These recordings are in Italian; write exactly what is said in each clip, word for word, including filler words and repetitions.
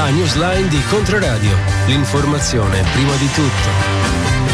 La newsline di Controradio. L'informazione prima di tutto.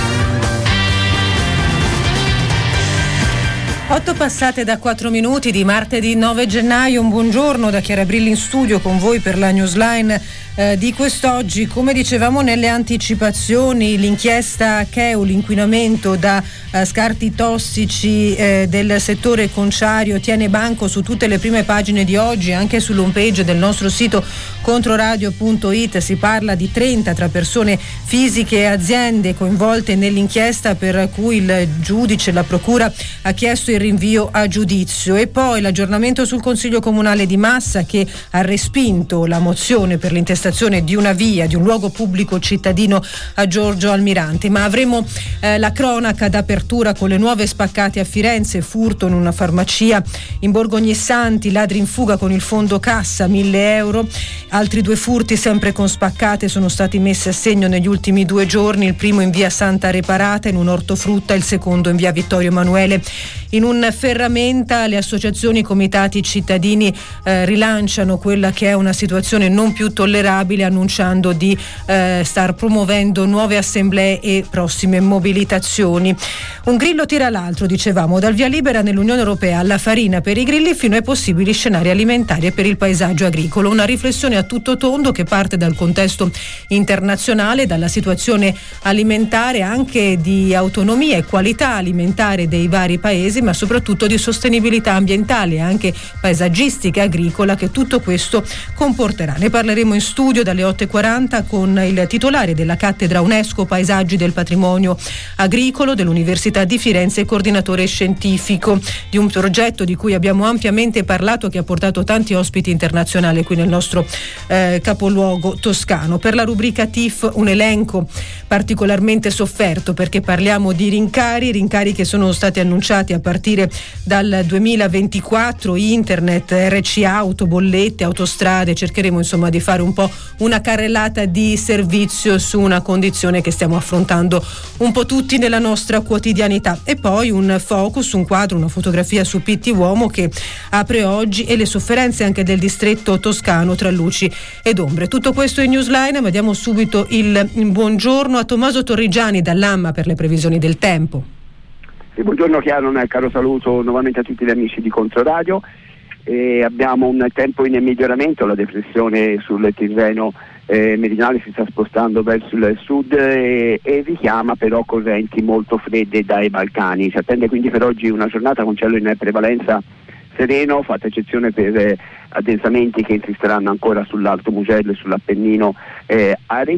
Otto passate da quattro minuti di martedì nove gennaio. Un buongiorno da Chiara Brilli in studio con voi per la newsline eh, di quest'oggi. Come dicevamo nelle anticipazioni, l'inchiesta C E U, l'inquinamento da eh, scarti tossici eh, del settore conciario, tiene banco su tutte le prime pagine di oggi, anche sull'home page del nostro sito controradio punto it. Si parla di trenta tra persone fisiche e aziende coinvolte nell'inchiesta, per cui il giudice, la procura, ha chiesto il rinvio a giudizio. E poi l'aggiornamento sul Consiglio Comunale di Massa, che ha respinto la mozione per l'intestazione di una via, di un luogo pubblico cittadino a Giorgio Almirante. Ma avremo eh, la cronaca d'apertura con le nuove spaccate a Firenze, furto in una farmacia in Borgognessanti, ladri in fuga con il fondo cassa, mille euro. Altri due furti sempre con spaccate sono stati messi a segno negli ultimi due giorni, il primo in via Santa Reparata in un ortofrutta, il secondo in via Vittorio Emanuele in un ferramenta. Le associazioni e i comitati cittadini eh, rilanciano quella che è una situazione non più tollerabile, annunciando di eh, star promuovendo nuove assemblee e prossime mobilitazioni. Un grillo tira l'altro, dicevamo, dal via libera nell'Unione Europea alla farina per i grilli fino ai possibili scenari alimentari e per il paesaggio agricolo. Una riflessione a tutto tondo che parte dal contesto internazionale, dalla situazione alimentare, anche di autonomia e qualità alimentare dei vari paesi, ma soprattutto di sostenibilità ambientale e anche paesaggistica e agricola che tutto questo comporterà. Ne parleremo in studio dalle otto e quaranta con il titolare della cattedra UNESCO Paesaggi del Patrimonio Agricolo dell'Università di Firenze e coordinatore scientifico di un progetto di cui abbiamo ampiamente parlato, che ha portato tanti ospiti internazionali qui nel nostro eh, capoluogo toscano. Per la rubrica T I F un elenco particolarmente sofferto, perché parliamo di rincari, rincari che sono stati annunciati a partire dal duemilaventiquattro, internet, R C auto, bollette, autostrade. Cercheremo insomma di fare un po' una carrellata di servizio su una condizione che stiamo affrontando un po' tutti nella nostra quotidianità. E poi un focus, un quadro, una fotografia su Pitti Uomo che apre oggi, e le sofferenze anche del distretto toscano tra luci ed ombre. Tutto questo in newsline, ma diamo subito il buongiorno a Tommaso Torrigiani dall'Amma per le previsioni del tempo. Sì, buongiorno Chiara, un caro saluto nuovamente a tutti gli amici di Controradio. Eh, abbiamo un tempo in miglioramento, la depressione sul Tirreno eh, meridionale si sta spostando verso il sud e, e richiama però correnti molto fredde dai Balcani. Si attende quindi per oggi una giornata con cielo in prevalenza sereno, fatta eccezione per eh, addensamenti che insisteranno ancora sull'Alto Mugello e sull'Appennino eh,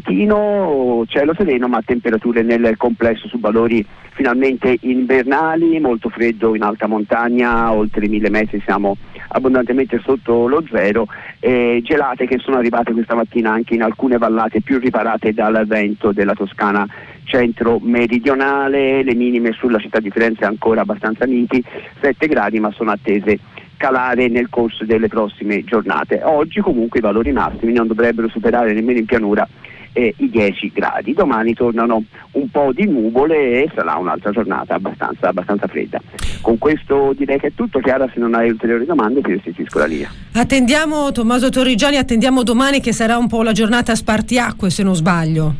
aretino. Cielo sereno ma temperature nel complesso su valori finalmente invernali, molto freddo in alta montagna, oltre i mille metri siamo abbondantemente sotto lo zero, eh, gelate che sono arrivate questa mattina anche in alcune vallate più riparate dal vento della Toscana centro-meridionale. Le minime sulla città di Firenze ancora abbastanza miti, sette gradi, ma sono attese calare nel corso delle prossime giornate. Oggi comunque i valori massimi non dovrebbero superare nemmeno in pianura eh, i dieci gradi. Domani tornano un po' di nuvole e sarà un'altra giornata abbastanza, abbastanza fredda. Con questo direi che è tutto. Chiara, se non hai ulteriori domande ti restituisco la linea. Attendiamo, Tommaso Torrigiani, attendiamo domani che sarà un po' la giornata spartiacque, se non sbaglio.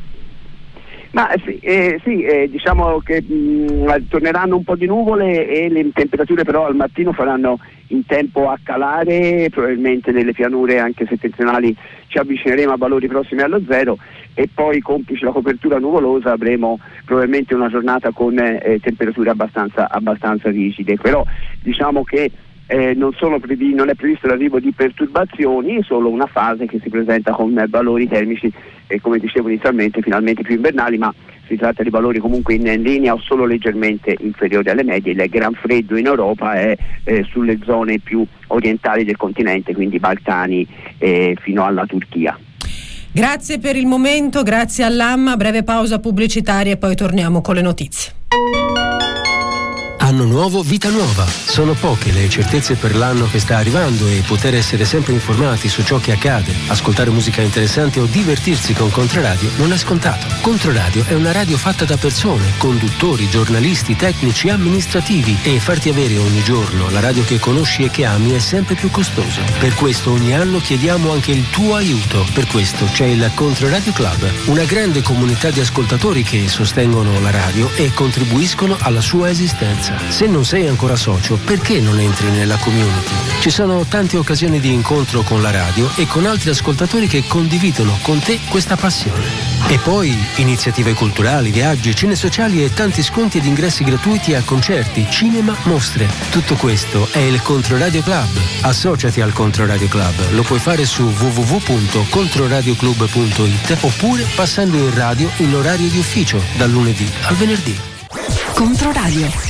Ma sì, eh, sì eh, diciamo che mh, torneranno un po' di nuvole e le temperature però al mattino faranno in tempo a calare, probabilmente nelle pianure anche settentrionali ci avvicineremo a valori prossimi allo zero, e poi complice la copertura nuvolosa avremo probabilmente una giornata con eh, temperature abbastanza, abbastanza rigide. Però diciamo che Eh, non, sono previ- non è previsto l'arrivo di perturbazioni, è solo una fase che si presenta con eh, valori termici, eh, come dicevo inizialmente, finalmente più invernali, ma si tratta di valori comunque in, in linea o solo leggermente inferiori alle medie. Il gran freddo in Europa è eh, sulle zone più orientali del continente, quindi Balcani eh, fino alla Turchia. Grazie per il momento, grazie all'Amma, breve pausa pubblicitaria e poi torniamo con le notizie. Anno nuovo, vita nuova. Sono poche le certezze per l'anno che sta arrivando e poter essere sempre informati su ciò che accade, ascoltare musica interessante o divertirsi con Controradio non è scontato. Controradio è una radio fatta da persone, conduttori, giornalisti, tecnici, amministrativi, e farti avere ogni giorno la radio che conosci e che ami è sempre più costoso. Per questo ogni anno chiediamo anche il tuo aiuto. Per questo c'è il Controradio Club, una grande comunità di ascoltatori che sostengono la radio e contribuiscono alla sua esistenza. Se non sei ancora socio, perché non entri nella community? Ci sono tante occasioni di incontro con la radio e con altri ascoltatori che condividono con te questa passione. E poi iniziative culturali, viaggi, cene sociali e tanti sconti ed ingressi gratuiti a concerti, cinema, mostre. Tutto questo è il Controradio Club. Associati al Controradio Club. Lo puoi fare su w w w punto controradioclub punto i t oppure passando in radio in orario di ufficio dal lunedì al venerdì. Controradio.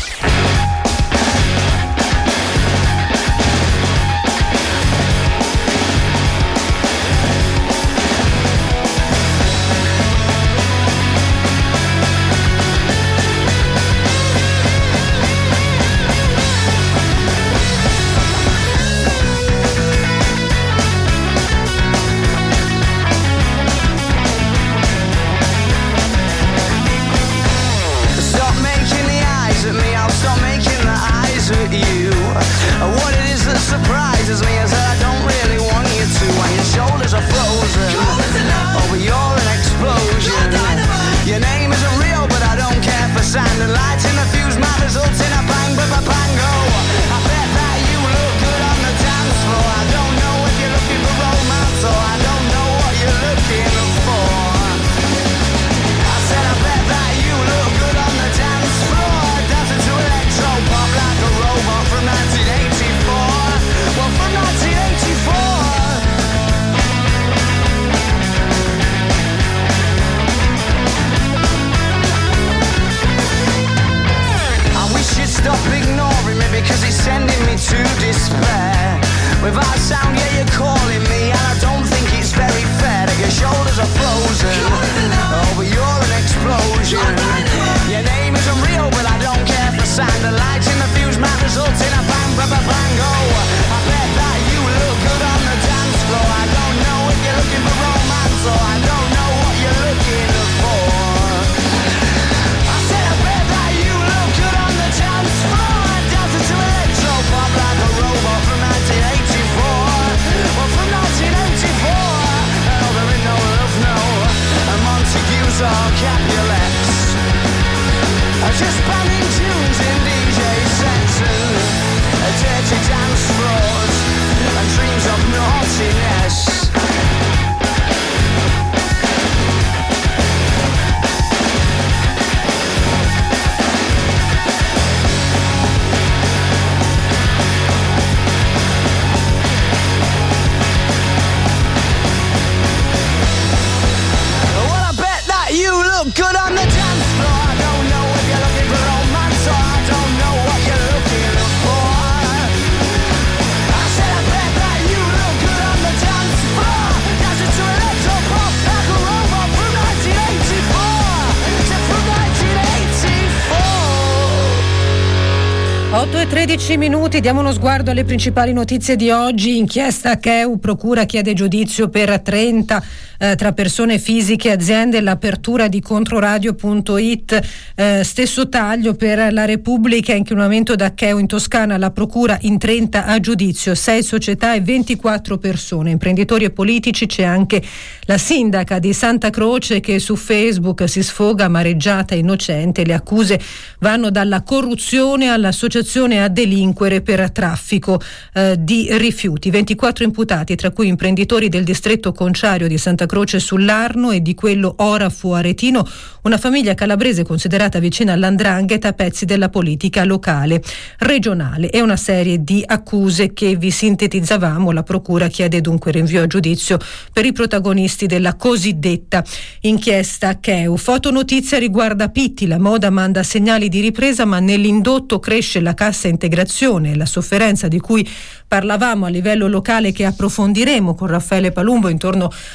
otto e tredici minuti, diamo uno sguardo alle principali notizie di oggi. Inchiesta C E U, procura chiede giudizio per trenta eh, tra persone fisiche e aziende, l'apertura di controradio punto i t, eh, stesso taglio per la Repubblica, inquinamento da C E U in Toscana, la procura in trenta a giudizio, sei società e ventiquattro persone, imprenditori e politici. C'è anche la sindaca di Santa Croce che su Facebook si sfoga amareggiata e innocente, le accuse vanno dalla corruzione all'associazione a delinquere per traffico eh, di rifiuti. ventiquattro imputati, tra cui imprenditori del distretto conciario di Santa Croce sull'Arno e di quello Orafo Aretino, una famiglia calabrese considerata vicina all'andrangheta, pezzi della politica locale, regionale, e una serie di accuse che vi sintetizzavamo. La procura chiede dunque rinvio a giudizio per i protagonisti della cosiddetta inchiesta C E U. Fotonotizia riguarda Pitti, la moda manda segnali di ripresa ma nell'indotto cresce la cassa integrazione, la sofferenza di cui parlavamo a livello locale che approfondiremo con Raffaele Palumbo intorno alle nove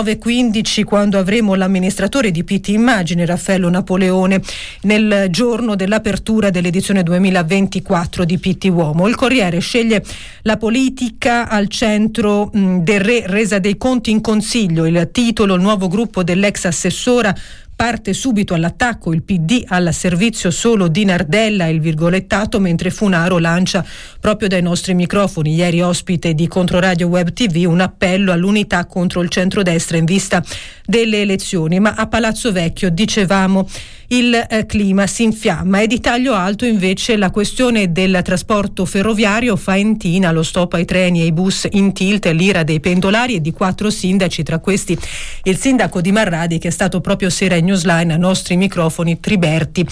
nove e quindici, quando avremo l'amministratore di P T Immagine, Raffaello Napoleone, nel giorno dell'apertura dell'edizione duemilaventiquattro di P T Uomo. Il Corriere sceglie la politica al centro mh, del re, resa dei conti in Consiglio. Il titolo: il nuovo gruppo dell'ex assessora parte subito all'attacco, il P D al servizio solo di Nardella, il virgolettato, mentre Funaro lancia proprio dai nostri microfoni, ieri ospite di Controradio Web T V, un appello all'unità contro il centrodestra in vista delle elezioni. Ma a Palazzo Vecchio, dicevamo, il eh, clima si infiamma, e di taglio alto invece la questione del trasporto ferroviario faentina, lo stop ai treni e ai bus in tilt, l'ira dei pendolari e di quattro sindaci, tra questi il sindaco di Marradi, che è stato proprio sera in Newsline a nostri microfoni, Triberti,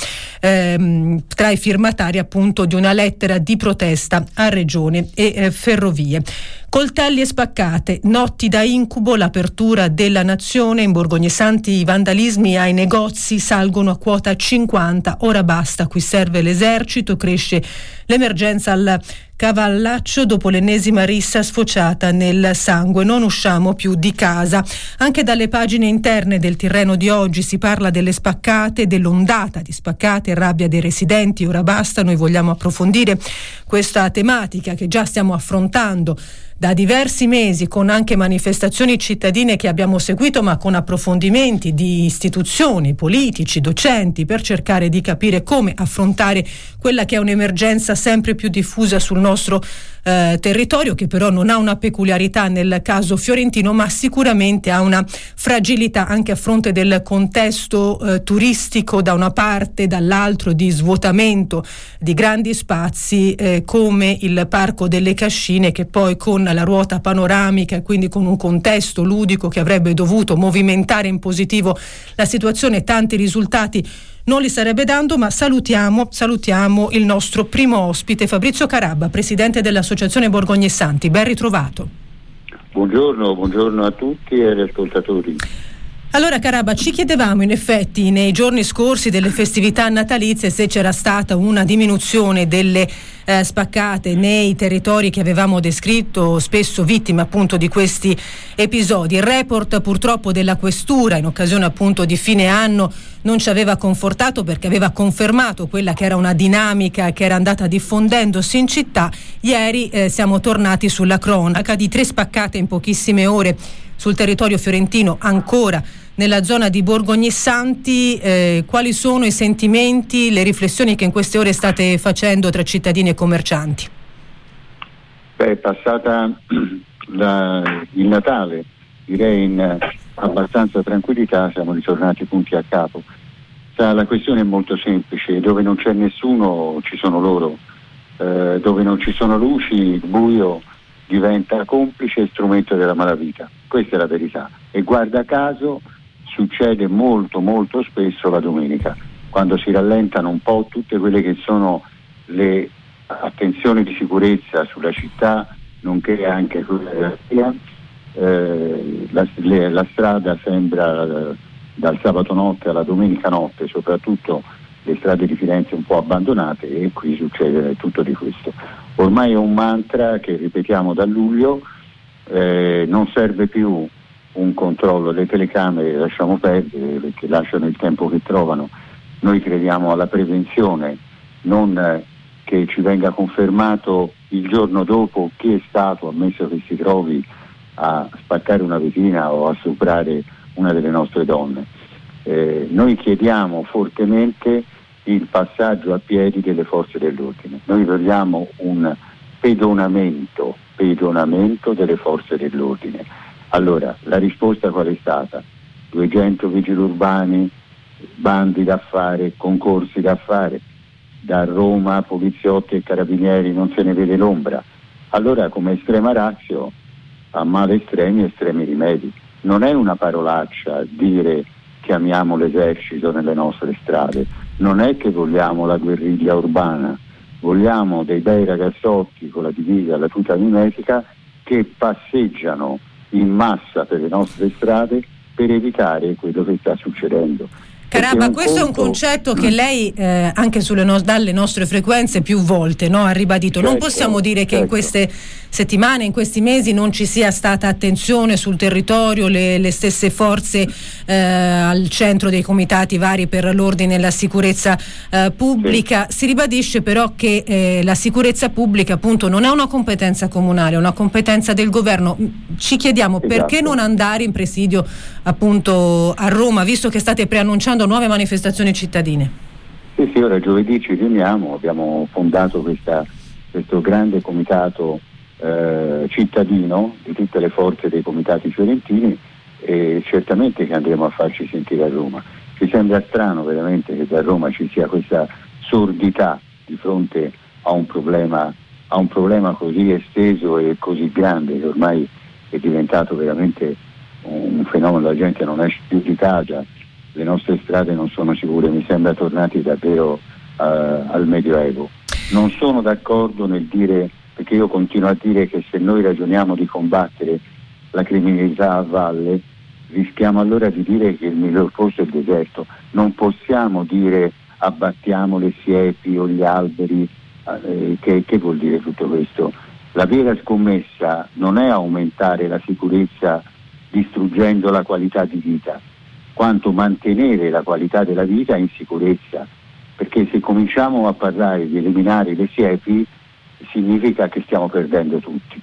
ehm, tra i firmatari appunto di una lettera di protesta a Regione e eh, Ferrovie. Coltelli e spaccate, notti da incubo, l'apertura della Nazione. In Borgognesanti i vandalismi ai negozi salgono a quota cinquanta, ora basta, qui serve l'esercito, cresce l'emergenza al Cavallaccio dopo l'ennesima rissa sfociata nel sangue, non usciamo più di casa. Anche dalle pagine interne del Tirreno di oggi si parla delle spaccate, dell'ondata di spaccate e rabbia dei residenti, ora basta. Noi vogliamo approfondire questa tematica che già stiamo affrontando da diversi mesi, con anche manifestazioni cittadine che abbiamo seguito, ma con approfondimenti di istituzioni, politici, docenti, per cercare di capire come affrontare quella che è un'emergenza sempre più diffusa sul nostro eh, territorio, che però non ha una peculiarità nel caso fiorentino, ma sicuramente ha una fragilità anche a fronte del contesto eh, turistico da una parte, dall'altro di svuotamento di grandi spazi eh, come il Parco delle Cascine, che poi con la ruota panoramica e quindi con un contesto ludico che avrebbe dovuto movimentare in positivo la situazione, tanti risultati non li sarebbe dando. Ma salutiamo, salutiamo il nostro primo ospite, Fabrizio Carabba, presidente dell'Associazione Borgognesanti. Ben ritrovato. Buongiorno, buongiorno a tutti e agli ascoltatori. Allora Carabba, ci chiedevamo in effetti nei giorni scorsi delle festività natalizie se c'era stata una diminuzione delle eh, spaccate nei territori che avevamo descritto, spesso vittime appunto di questi episodi. Il report purtroppo della Questura in occasione appunto di fine anno non ci aveva confortato, perché aveva confermato quella che era una dinamica che era andata diffondendosi in città. Ieri eh, siamo tornati sulla cronaca di tre spaccate in pochissime ore sul territorio fiorentino, ancora nella zona di Borgognesanti. Eh, quali sono i sentimenti, le riflessioni che in queste ore state facendo tra cittadini e commercianti? Beh, è passata la, il Natale, direi in abbastanza tranquillità, siamo ritornati punti a capo. La questione è molto semplice: dove non c'è nessuno ci sono loro, eh, dove non ci sono luci il buio diventa complice e strumento della malavita. Questa è la verità, e guarda caso succede molto molto spesso la domenica, quando si rallentano un po' tutte quelle che sono le attenzioni di sicurezza sulla città, nonché anche quella della via. Eh, la, le, la strada sembra eh, dal sabato notte alla domenica notte, soprattutto le strade di Firenze un po' abbandonate, e qui succede tutto di questo. Ormai è un mantra che ripetiamo da luglio. Eh, non serve più un controllo, le telecamere lasciamo perdere, perché lasciano il tempo che trovano. Noi crediamo alla prevenzione, non eh, che ci venga confermato il giorno dopo chi è stato, ammesso che si trovi a spaccare una vetrina o a stuprare una delle nostre donne. Eh, noi chiediamo fortemente il passaggio a piedi delle forze dell'ordine. Noi vogliamo un pedonamento, pedonamento delle forze dell'ordine. Allora, la risposta qual è stata? duecento vigili urbani, bandi da fare, concorsi da fare. Da Roma, poliziotti e carabinieri non se ne vede l'ombra. Allora, come estrema ratio, a male estremi, estremi rimedi. Non è una parolaccia dire chiamiamo l'esercito nelle nostre strade, non è che vogliamo la guerriglia urbana, vogliamo dei bei ragazzotti con la divisa, la tuta mimetica, che passeggiano in massa per le nostre strade per evitare quello che sta succedendo. Carabba, questo conto... è un concetto che lei eh, anche sulle no- dalle nostre frequenze più volte, no, ha ribadito. Certo, non possiamo dire che certo. in queste settimane, in questi mesi non ci sia stata attenzione sul territorio, le, le stesse forze eh, al centro dei comitati vari per l'ordine e la sicurezza eh, pubblica. Sì. Si ribadisce però che eh, la sicurezza pubblica appunto non è una competenza comunale, è una competenza del governo. Ci chiediamo esatto. perché non andare in presidio appunto a Roma, visto che state preannunciando nuove manifestazioni cittadine. Sì, sì, ora giovedì ci riuniamo, abbiamo fondato questa, questo grande comitato eh, cittadino di tutte le forze dei comitati fiorentini e certamente che andremo a farci sentire a Roma. Ci sembra strano veramente che da Roma ci sia questa sordità di fronte a un problema, a un problema così esteso e così grande che ormai è diventato veramente un fenomeno, la gente non esce più di casa, le nostre strade non sono sicure, mi sembra tornati davvero uh, al Medioevo. Non sono d'accordo nel dire, perché io continuo a dire che se noi ragioniamo di combattere la criminalità a valle, rischiamo allora di dire che il miglior posto è il deserto. Non possiamo dire abbattiamo le siepi o gli alberi, eh, che, che vuol dire tutto questo? La vera scommessa non è aumentare la sicurezza distruggendo la qualità di vita, quanto mantenere la qualità della vita in sicurezza, perché se cominciamo a parlare di eliminare le siepi significa che stiamo perdendo tutti.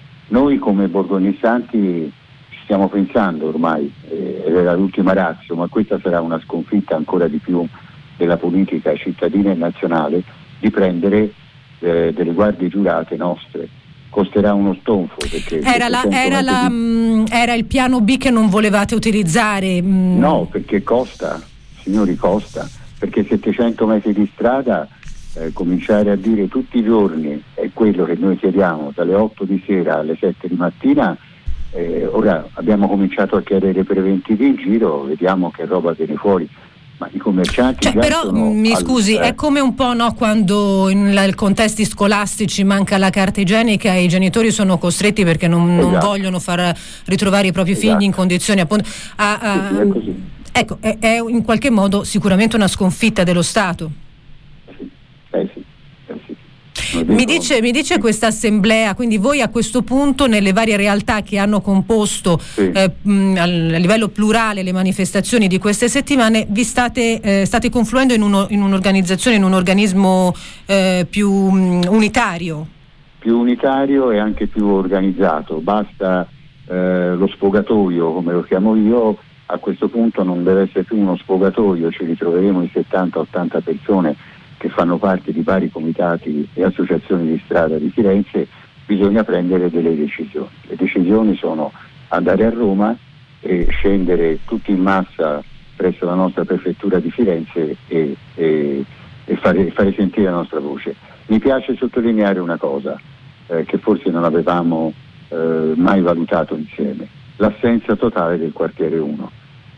Noi come borgognesi stiamo pensando ormai, eh, ed era l'ultima ratio, ma questa sarà una sconfitta ancora di più della politica cittadina e nazionale, di prendere eh, delle guardie giurate nostre. Costerà uno stonfo perché era, la, era, la, di... mh, era il piano B che non volevate utilizzare? Mh. No, perché costa, signori, costa, perché settecento metri di strada eh, cominciare a dire tutti i giorni è quello che noi chiediamo dalle otto di sera alle sette di mattina. Eh, ora abbiamo cominciato a chiedere preventivi in giro, vediamo che roba viene fuori. Ma i commercianti cioè, però mi scusi, al... è come un po' no, quando in la, contesti scolastici manca la carta igienica e i genitori sono costretti perché non, esatto. non vogliono far ritrovare i propri esatto. figli in condizioni appunto a, a, sì, sì, è così. Ecco, è, è in qualche modo sicuramente una sconfitta dello Stato. Sì, eh sì, eh sì. Mi dice, mi dice questa assemblea, quindi voi a questo punto nelle varie realtà che hanno composto sì. eh, mh, a livello plurale le manifestazioni di queste settimane vi state, eh, state confluendo in, uno, in un'organizzazione, in un organismo eh, più mh, unitario? Più unitario e anche più organizzato, basta eh, lo sfogatoio come lo chiamo io, a questo punto non deve essere più uno sfogatoio, ci ritroveremo in settanta ottanta persone che fanno parte di vari comitati e associazioni di strada di Firenze. Bisogna prendere delle decisioni. Le decisioni sono andare a Roma e scendere tutti in massa presso la nostra prefettura di Firenze e, e, e fare, fare sentire la nostra voce. Mi piace sottolineare una cosa eh, che forse non avevamo eh, mai valutato insieme: l'assenza totale del quartiere uno.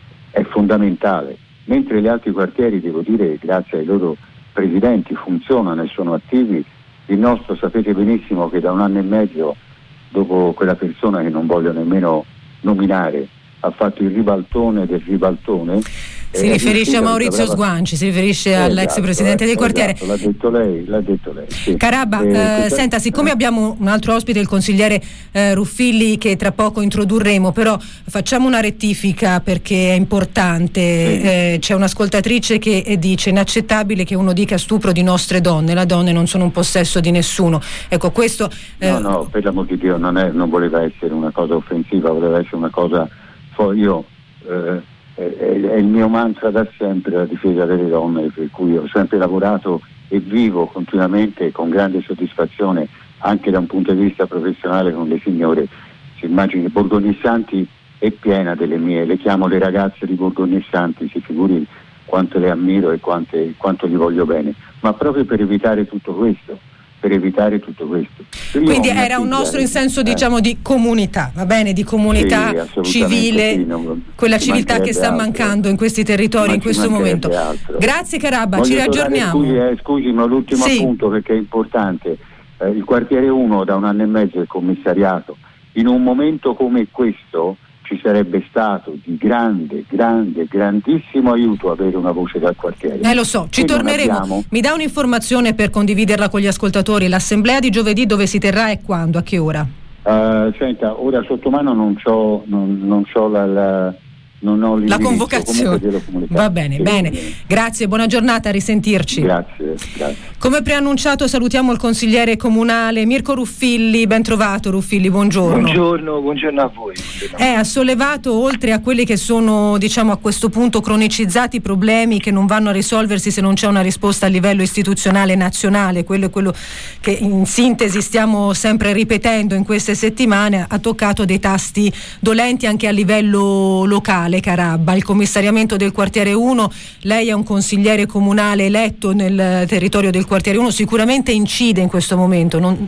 È fondamentale. Mentre gli altri quartieri, devo dire, grazie ai loro presidenti funzionano e sono attivi, il nostro sapete benissimo che da un anno e mezzo, dopo quella persona che non voglio nemmeno nominare, ha fatto il ribaltone del ribaltone. Si riferisce a Maurizio brava... Sguanci, si riferisce eh, all'ex esatto, presidente eh, del quartiere. Esatto, l'ha detto lei, l'ha detto lei. Sì. Carabba, eh, eh, questa... senta, siccome eh. abbiamo un altro ospite, il consigliere eh, Ruffilli, che tra poco introdurremo, però facciamo una rettifica perché è importante. Sì. Eh, c'è un'ascoltatrice che dice: inaccettabile che uno dica stupro di nostre donne, le donne non sono un possesso di nessuno. Ecco, questo. Eh... No, no, per l'amor di Dio, non, è, non voleva essere una cosa offensiva, voleva essere una cosa. Io. Eh, è il mio mantra da sempre, la difesa delle donne, per cui ho sempre lavorato e vivo continuamente con grande soddisfazione anche da un punto di vista professionale con le signore. Si immagini, Borgognissanti è piena delle mie, le chiamo le ragazze di Borgognissanti, si figuri quanto le ammiro e quante, quanto gli voglio bene, ma proprio per evitare tutto questo. per evitare tutto questo. Io Quindi era un nostro in senso eh. diciamo di comunità, va bene, di comunità sì, civile, sì, non, quella civiltà che sta altro. mancando in questi territori in questo momento. Altro. Grazie Carabba, Voglio ci riaggiorniamo. Scusi, eh, scusi, ma l'ultimo sì. appunto perché è importante, eh, il quartiere uno da un anno e mezzo è commissariato, in un momento come questo ci ci sarebbe stato di grande, grande, grandissimo aiuto avere una voce dal quartiere. Eh lo so, ci torneremo. Abbiamo... Mi dà un'informazione per condividerla con gli ascoltatori? L'assemblea di giovedì dove si terrà e quando? A che ora? Uh, senta, ora sotto mano non c'ho, non, non c'ho la... la... Non ho la convocazione. Va bene, sì, bene. Grazie, buona giornata, a risentirci. Grazie, grazie. Come preannunciato salutiamo il consigliere comunale Mirko Ruffilli. Ben trovato Ruffilli, buongiorno. Buongiorno, buongiorno a voi. Buongiorno. Eh, ha sollevato, oltre a quelli che sono, diciamo, a questo punto cronicizzati problemi che non vanno a risolversi se non c'è una risposta a livello istituzionale nazionale, quello è quello che in sintesi stiamo sempre ripetendo in queste settimane, ha toccato dei tasti dolenti anche a livello locale. Carabba, il commissariamento del quartiere uno, lei è un consigliere comunale eletto nel territorio del quartiere uno, sicuramente incide in questo momento. Non...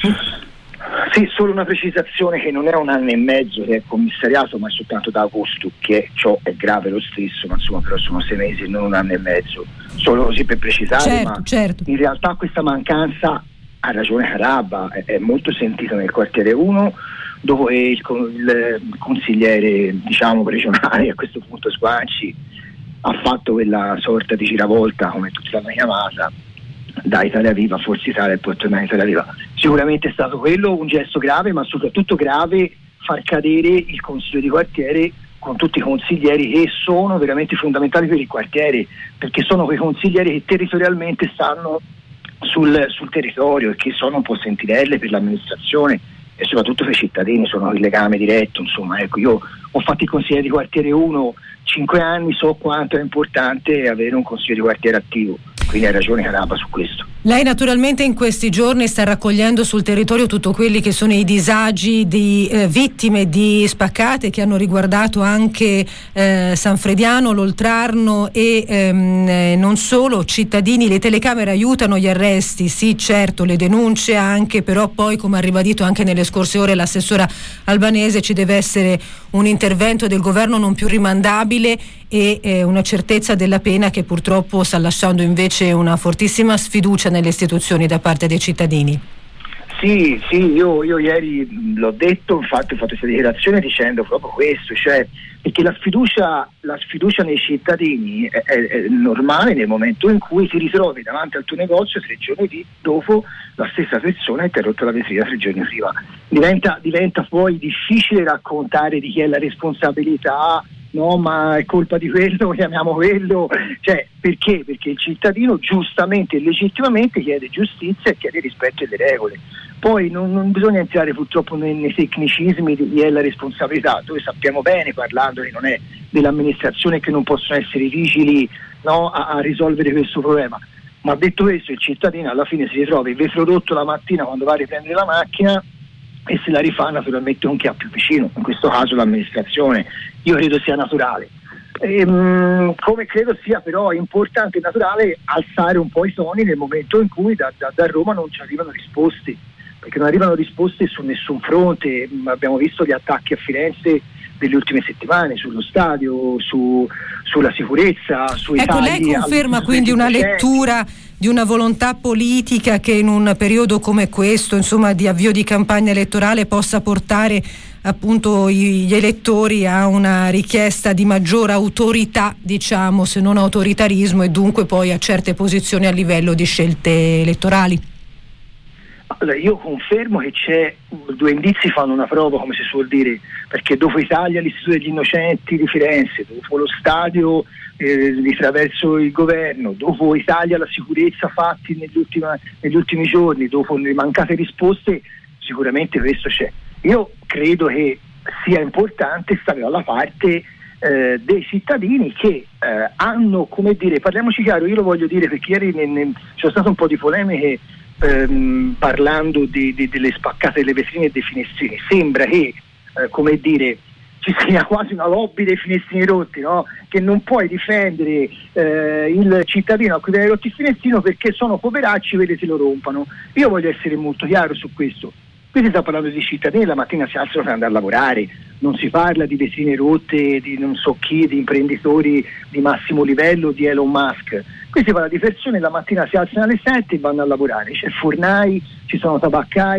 Sì, solo una precisazione, che non è un anno e mezzo che è commissariato, ma è soltanto da agosto, che ciò è grave lo stesso, ma insomma però sono sei mesi, non un anno e mezzo, solo così per precisare. Certo, ma certo. In realtà questa mancanza, ha ragione Carabba, è, è molto sentita nel quartiere uno, dove il, il consigliere, diciamo, regionale, a questo punto Squanci, ha fatto quella sorta di giravolta, come tutti l'hanno chiamata, da Italia Viva, Forza Italia e poi tornare Italia Viva. Sicuramente è stato quello un gesto grave, ma soprattutto grave far cadere il consiglio di quartiere con tutti i consiglieri che sono veramente fondamentali per il quartiere, perché sono quei consiglieri che territorialmente stanno sul, sul territorio e che sono un po' sentinelle per l'amministrazione e soprattutto per i cittadini, sono il legame diretto. Insomma, ecco, io ho fatto il consigliere di quartiere uno cinque anni, so quanto è importante avere un consigliere di quartiere attivo, quindi hai ragione Carabba su questo. Lei naturalmente in questi giorni sta raccogliendo sul territorio tutto quelli che sono i disagi di eh, vittime di spaccate che hanno riguardato anche eh, San Frediano, l'Oltrarno e ehm, eh, non solo, cittadini. Le telecamere aiutano gli arresti, sì certo, le denunce anche, però poi, come ha ribadito anche nelle scorse ore l'assessora Albanese, ci deve essere un intervento del governo non più rimandabile e eh, una certezza della pena che purtroppo sta lasciando invece una fortissima sfiducia nelle istituzioni da parte dei cittadini. Sì, sì, io, io ieri l'ho detto, infatti ho fatto questa dichiarazione dicendo proprio questo, cioè perché la sfiducia, la sfiducia nei cittadini è, è, è normale nel momento in cui ti ritrovi davanti al tuo negozio tre giorni di, dopo la stessa persona ti ha rotto la vetrina tre giorni prima. Diventa, diventa poi difficile raccontare di chi è la responsabilità, no, ma è colpa di quello, chiamiamo quello, cioè perché? Perché il cittadino giustamente e legittimamente chiede giustizia e chiede rispetto delle regole. Poi non, non bisogna entrare purtroppo nei, nei tecnicismi di chi è la responsabilità, dove sappiamo bene, parlando che non è dell'amministrazione, che non possono essere vigili, no, a, a risolvere questo problema. Ma detto questo, il cittadino alla fine si ritrova il vetro rotto la mattina quando va a riprendere la macchina e se la rifà naturalmente con chi ha più vicino, in questo caso l'amministrazione. Io credo sia naturale. Ehm, come credo sia però importante e naturale alzare un po' i toni nel momento in cui da, da, da Roma non ci arrivano risposte, perché non arrivano risposte su nessun fronte. Abbiamo visto gli attacchi a Firenze delle ultime settimane, sullo stadio, su, sulla sicurezza, sui ecco, tagli. Lei conferma quindi una lettura di una volontà politica che in un periodo come questo, insomma, di avvio di campagna elettorale, possa portare appunto gli elettori a una richiesta di maggiore autorità, diciamo, se non autoritarismo, e dunque poi a certe posizioni a livello di scelte elettorali? Allora, io confermo che c'è, due indizi fanno una prova, come si suol dire, perché dopo Italia l'Istituto degli Innocenti di Firenze, dopo lo stadio eh, di attraverso il governo, dopo Italia la sicurezza fatti negli ultimi, negli ultimi giorni, dopo le mancate risposte, sicuramente questo c'è. Io credo che sia importante stare dalla parte eh, dei cittadini che eh, hanno, come dire, parliamoci chiaro, io lo voglio dire perché ieri ne, ne, c'è stato un po' di polemiche ehm, parlando di, di, delle spaccate delle vetrine e dei finestrini. Sembra che, eh, come dire, ci sia quasi una lobby dei finestrini rotti, no? Che non puoi difendere eh, il cittadino a cui viene rotto il finestrino perché sono poveracci, vedi se lo rompano. Io voglio essere molto chiaro su questo. Qui si sta parlando di cittadini, la mattina si alzano per andare a lavorare, non si parla di vetrine rotte, di non so chi, di imprenditori di massimo livello, di Elon Musk. Qui si parla di persone, la mattina si alzano alle sette e vanno a lavorare, c'è fornai, ci sono tabaccai,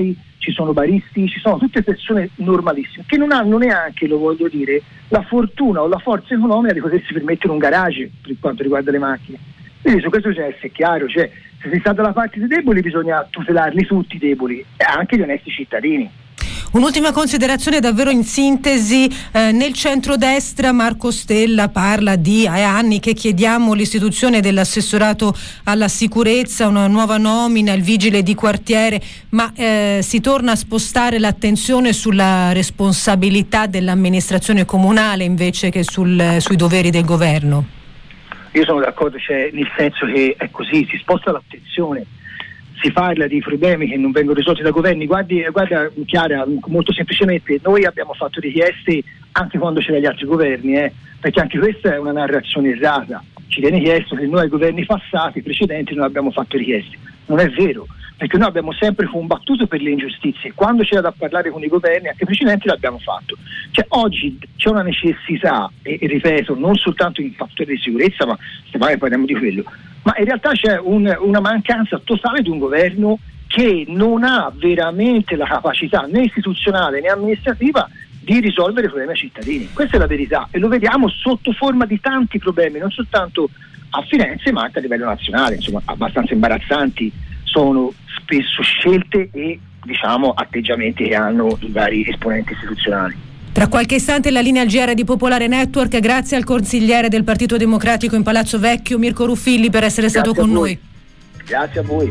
ci sono baristi, ci sono tutte persone normalissime che non hanno neanche, lo voglio dire, la fortuna o la forza economica di potersi permettere un garage per quanto riguarda le macchine. Quindi su questo bisogna essere chiaro, cioè se si sta dalla parte dei deboli bisogna tutelarli tutti i deboli e anche gli onesti cittadini. Un'ultima considerazione davvero in sintesi, eh, nel centrodestra Marco Stella parla di eh, anni che chiediamo l'istituzione dell'assessorato alla sicurezza, una nuova nomina, il vigile di quartiere, ma eh, si torna a spostare l'attenzione sulla responsabilità dell'amministrazione comunale invece che sul, sui doveri del governo. Io sono d'accordo, cioè, nel senso che è così, si sposta l'attenzione. Si parla di problemi che non vengono risolti da governi. Guardi, guarda Chiara, molto semplicemente noi abbiamo fatto richieste anche quando c'erano gli altri governi, eh, perché anche questa è una narrazione errata. Ci viene chiesto che noi ai governi passati, precedenti, non abbiamo fatto richieste. Non è vero, perché noi abbiamo sempre combattuto per le ingiustizie. Quando c'era da parlare con i governi, anche precedenti, l'abbiamo fatto. Cioè oggi c'è una necessità, e, e ripeto, non soltanto in fattori di sicurezza, ma se mai parliamo di quello, ma in realtà c'è un, una mancanza totale di un governo che non ha veramente la capacità né istituzionale né amministrativa di risolvere i problemi ai cittadini. Questa è la verità e lo vediamo sotto forma di tanti problemi, non soltanto a Firenze ma anche a livello nazionale, insomma abbastanza imbarazzanti sono spesso scelte e diciamo atteggiamenti che hanno i vari esponenti istituzionali. Tra qualche istante la linea al G R di Popolare Network, grazie al consigliere del Partito Democratico in Palazzo Vecchio, Mirko Ruffilli, per essere Grazie stato con noi. Grazie a voi.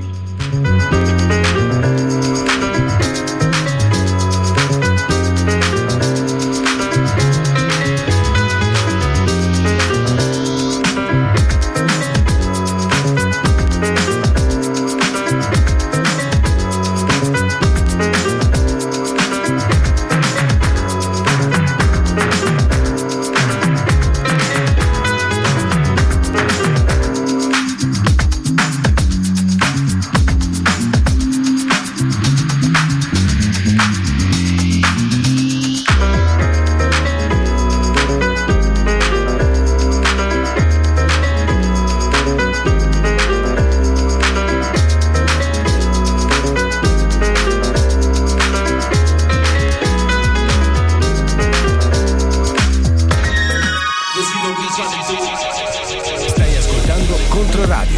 Stai ascoltando Controradio.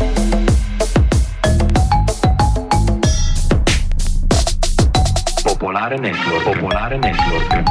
Popolare Network. Popolare Network.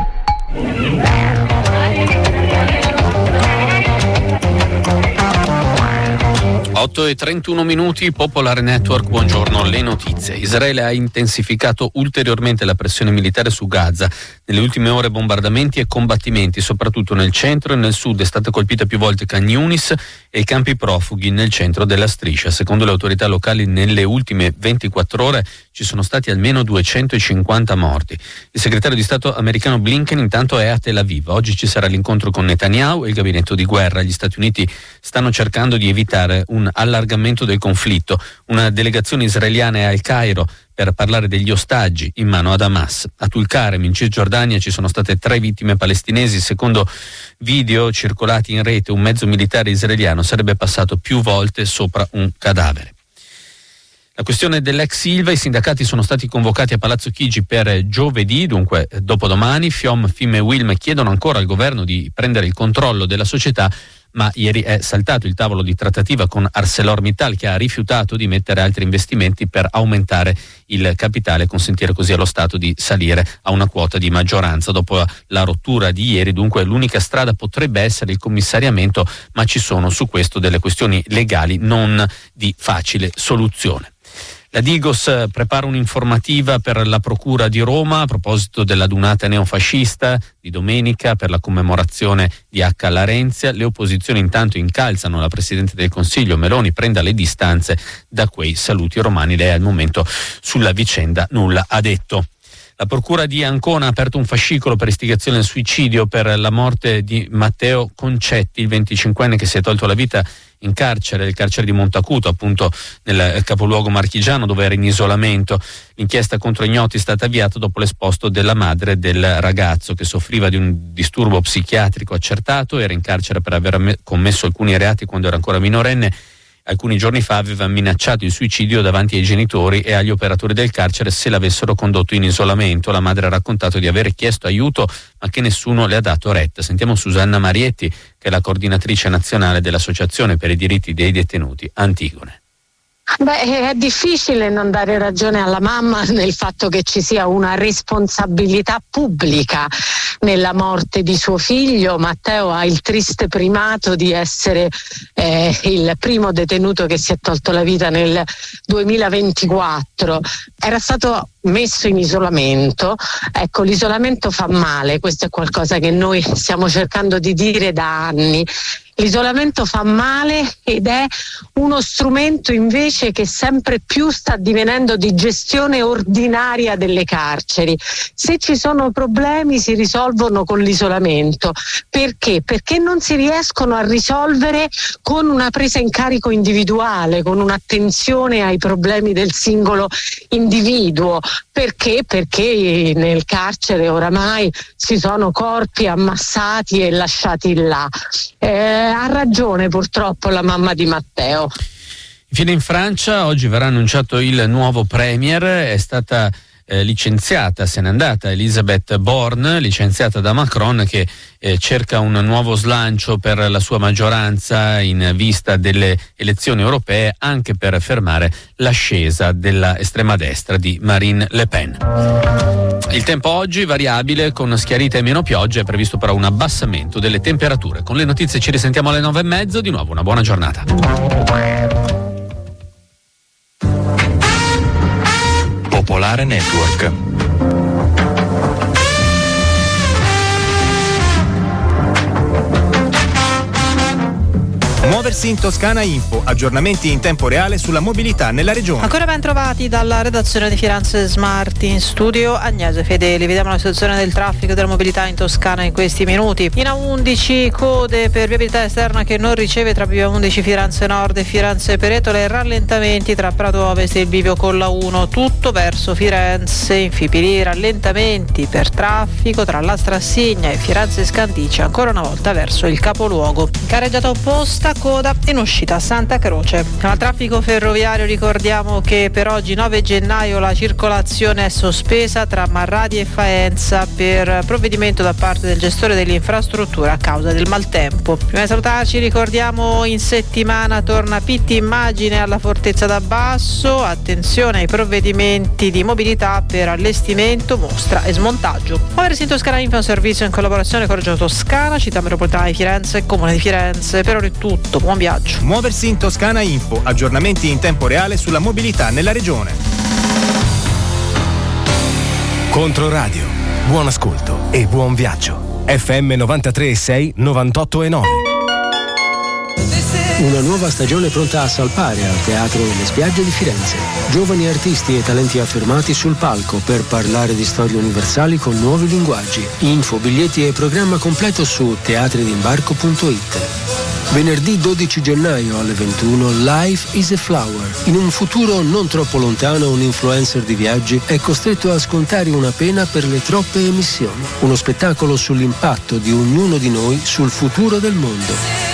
otto e trentuno minuti, Popolare Network, buongiorno, le notizie. Israele ha intensificato ulteriormente la pressione militare su Gaza. Nelle ultime ore bombardamenti e combattimenti, soprattutto nel centro e nel sud. È stata colpita più volte Khan Yunis e i campi profughi nel centro della striscia. Secondo le autorità locali nelle ultime ventiquattro ore ci sono stati almeno duecentocinquanta morti. Il segretario di Stato americano Blinken intanto è a Tel Aviv. Oggi ci sarà l'incontro con Netanyahu e il gabinetto di guerra. Gli Stati Uniti stanno cercando di evitare un allargamento del conflitto. Una delegazione israeliana è al Cairo per parlare degli ostaggi in mano ad Hamas. A Tulkarem, in Cisgiordania, ci sono state tre vittime palestinesi. Secondo video circolati in rete, un mezzo militare israeliano sarebbe passato più volte sopra un cadavere. La questione dell'ex Ilva, i sindacati sono stati convocati a Palazzo Chigi per giovedì, dunque dopodomani. FIOM, FIM e Wilm chiedono ancora al governo di prendere il controllo della società, ma ieri è saltato il tavolo di trattativa con ArcelorMittal, che ha rifiutato di mettere altri investimenti per aumentare il capitale e consentire così allo Stato di salire a una quota di maggioranza. Dopo la rottura di ieri, dunque, l'unica strada potrebbe essere il commissariamento, ma ci sono su questo delle questioni legali non di facile soluzione. La Digos prepara un'informativa per la Procura di Roma a proposito della dunata neofascista di domenica per la commemorazione di Acca Larenzia. Le opposizioni intanto incalzano la Presidente del Consiglio Meloni prenda le distanze da quei saluti romani. Lei al momento sulla vicenda nulla ha detto. La Procura di Ancona ha aperto un fascicolo per istigazione al suicidio per la morte di Matteo Concetti, il venticinquenne che si è tolto la vita in carcere, il carcere di Montacuto, appunto nel capoluogo marchigiano dove era in isolamento. L'inchiesta contro ignoti è stata avviata dopo l'esposto della madre del ragazzo che soffriva di un disturbo psichiatrico accertato, era in carcere per aver commesso alcuni reati quando era ancora minorenne. alcuni giorni fa aveva minacciato il suicidio davanti ai genitori e agli operatori del carcere se l'avessero condotto in isolamento. La madre ha raccontato di aver chiesto aiuto ma che nessuno le ha dato retta. Sentiamo Susanna Marietti, che è la coordinatrice nazionale dell'Associazione per i diritti dei detenuti Antigone. Beh, è difficile non dare ragione alla mamma nel fatto che ci sia una responsabilità pubblica nella morte di suo figlio. Matteo ha il triste primato di essere eh, il primo detenuto che si è tolto la vita nel duemilaventiquattro. Era stato messo in isolamento. Ecco, l'isolamento fa male, questo è qualcosa che noi stiamo cercando di dire da anni. L'isolamento fa male ed è uno strumento invece che sempre più sta divenendo di gestione ordinaria delle carceri. Se ci sono problemi si risolvono con l'isolamento. Perché? Perché non si riescono a risolvere con una presa in carico individuale, con un'attenzione ai problemi del singolo individuo. Perché? Perché nel carcere oramai ci sono corpi ammassati e lasciati là. Eh, ha ragione purtroppo la mamma di Matteo. Infine in Francia oggi verrà annunciato il nuovo premier. È stata eh, licenziata, se n'è andata Elisabeth Borne, licenziata da Macron, che eh, cerca un nuovo slancio per la sua maggioranza in vista delle elezioni europee, anche per fermare l'ascesa della estrema destra di Marine Le Pen. Il tempo oggi variabile con schiarita e meno pioggia, è previsto però un abbassamento delle temperature. Con le notizie ci risentiamo alle nove e mezzo, di nuovo una buona giornata. Popolare Network. Muoversi in Toscana Info, aggiornamenti in tempo reale sulla mobilità nella regione. Ancora ben trovati dalla redazione di Firenze Smart, in studio Agnese Fedeli. Vediamo la situazione del traffico e della mobilità in Toscana in questi minuti. In A undici code per viabilità esterna che non riceve tra B A undici Firenze Nord e Firenze Peretola, e rallentamenti tra Prato Ovest e il bivio con la uno, tutto verso Firenze. In Fipili rallentamenti per traffico tra la Strassigna e Firenze Scandiccia, ancora una volta verso il capoluogo. Carreggiata opposta, coda in uscita a Santa Croce. Al traffico ferroviario ricordiamo che per oggi nove gennaio la circolazione è sospesa tra Marradi e Faenza per provvedimento da parte del gestore dell'infrastruttura a causa del maltempo. Prima di salutarci ricordiamo in settimana torna Pitti Immagine alla Fortezza d'Abbasso, attenzione ai provvedimenti di mobilità per allestimento, mostra e smontaggio. Muoversi in Toscana Info è un servizio in collaborazione con Regione Toscana, Città Metropolitana di Firenze e Comune di Firenze. Per ora è tutto. Buon viaggio. Muoversi in Toscana Info, aggiornamenti in tempo reale sulla mobilità nella regione. Controradio, buon ascolto e buon viaggio. F M novantatré e sei, novantotto e nove. Una nuova stagione pronta a salpare al Teatro Le Spiagge di Firenze. Giovani artisti e talenti affermati sul palco per parlare di storie universali con nuovi linguaggi. Info, biglietti e programma completo su teatri d'imbarco punto it. Venerdì dodici gennaio alle ventuno, Life is a Flower. In un futuro non troppo lontano, un influencer di viaggi è costretto a scontare una pena per le troppe emissioni. Uno spettacolo sull'impatto di ognuno di noi sul futuro del mondo.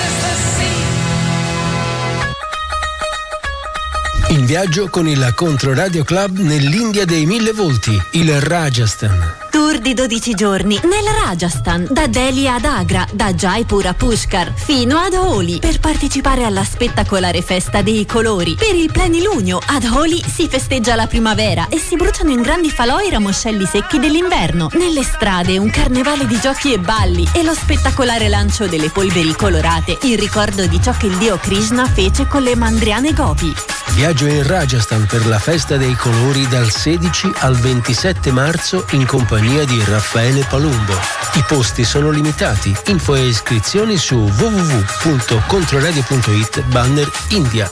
In viaggio con il Controradio Club nell'India dei mille volti, il Rajasthan. Tour di dodici giorni nel Rajasthan, da Delhi ad Agra, da Jaipur a Pushkar, fino ad Holi, per partecipare alla spettacolare festa dei colori. Per il plenilunio ad Holi si festeggia la primavera e si bruciano in grandi falò i ramoscelli secchi dell'inverno. Nelle strade un carnevale di giochi e balli e lo spettacolare lancio delle polveri colorate, in ricordo di ciò che il dio Krishna fece con le mandriane gopi. Viaggio in Rajasthan per la festa dei colori dal sedici al ventisette marzo in compagnia di Raffaele Palumbo. I posti sono limitati. Info e iscrizioni su w w w punto controradio punto it banner India.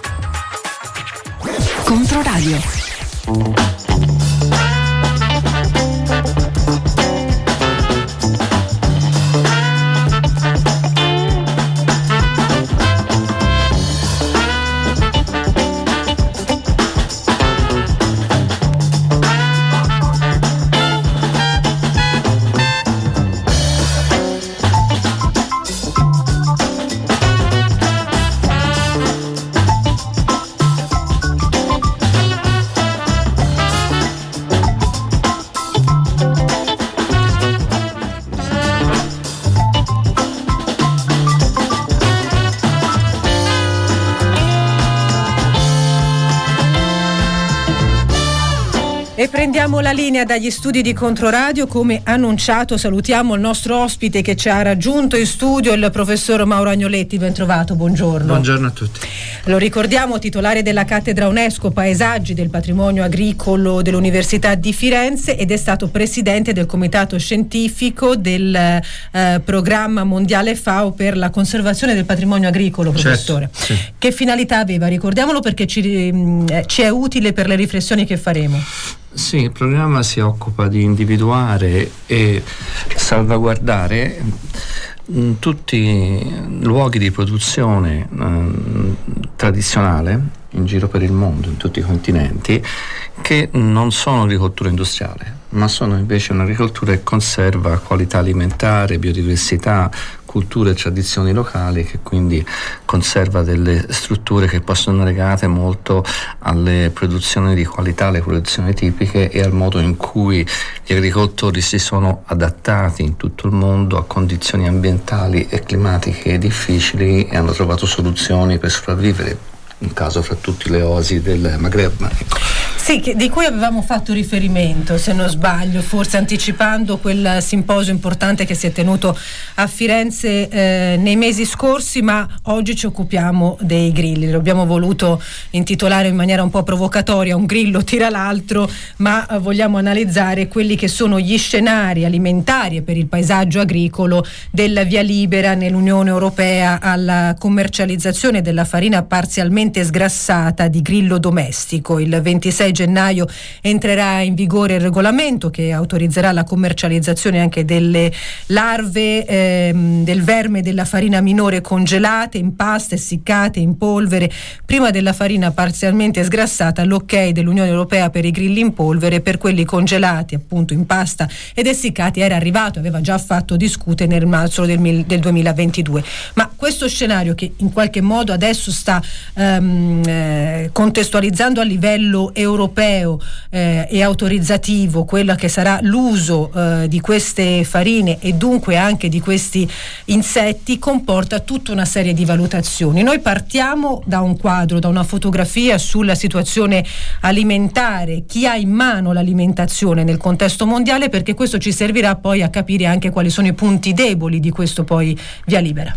Controradio. Riprendiamo la linea dagli studi di Controradio. Come annunciato, salutiamo il nostro ospite che ci ha raggiunto in studio, il professor Mauro Agnoletti. Ben trovato, buongiorno. Buongiorno a tutti. Lo ricordiamo, titolare della cattedra UNESCO Paesaggi del Patrimonio Agricolo dell'Università di Firenze, ed è stato presidente del comitato scientifico del eh, programma mondiale FAO per la conservazione del patrimonio agricolo, professore. Certo, sì. Che finalità aveva? Ricordiamolo, perché ci, mh, ci è utile per le riflessioni che faremo. Sì, il programma si occupa di individuare e salvaguardare mh, tutti i luoghi di produzione mh, tradizionale in giro per il mondo, in tutti i continenti, che non sono agricoltura industriale, ma sono invece un'agricoltura che conserva qualità alimentare, biodiversità, culture e tradizioni locali, che quindi conserva delle strutture che possono essere legate molto alle produzioni di qualità, alle produzioni tipiche e al modo in cui gli agricoltori si sono adattati in tutto il mondo a condizioni ambientali e climatiche difficili e hanno trovato soluzioni per sopravvivere, un caso fra tutti le oasi del Maghreb. Ecco. Sì, che, di cui avevamo fatto riferimento, se non sbaglio, forse anticipando quel simposio importante che si è tenuto a Firenze eh, nei mesi scorsi, ma oggi ci occupiamo dei grilli. Lo abbiamo voluto intitolare in maniera un po' provocatoria "Un grillo tira l'altro", ma eh, vogliamo analizzare quelli che sono gli scenari alimentari e per il paesaggio agricolo del via libera nell'Unione Europea alla commercializzazione della farina parzialmente sgrassata di grillo domestico. Il ventisei gennaio entrerà in vigore il regolamento che autorizzerà la commercializzazione anche delle larve ehm, del verme della farina minore congelate in pasta, essiccate in polvere, prima della farina parzialmente sgrassata. L'ok dell'Unione Europea per i grilli in polvere, per quelli congelati appunto in pasta ed essiccati era arrivato, aveva già fatto discutere nel marzo del, del duemilaventidue. Ma questo scenario, che in qualche modo adesso sta ehm, eh, contestualizzando a livello europeo eh, e autorizzativo quello che sarà l'uso eh, di queste farine e dunque anche di questi insetti, comporta tutta una serie di valutazioni. Noi partiamo da un quadro, da una fotografia sulla situazione alimentare, chi ha in mano l'alimentazione nel contesto mondiale, perché questo ci servirà poi a capire anche quali sono i punti deboli di questo poi via libera.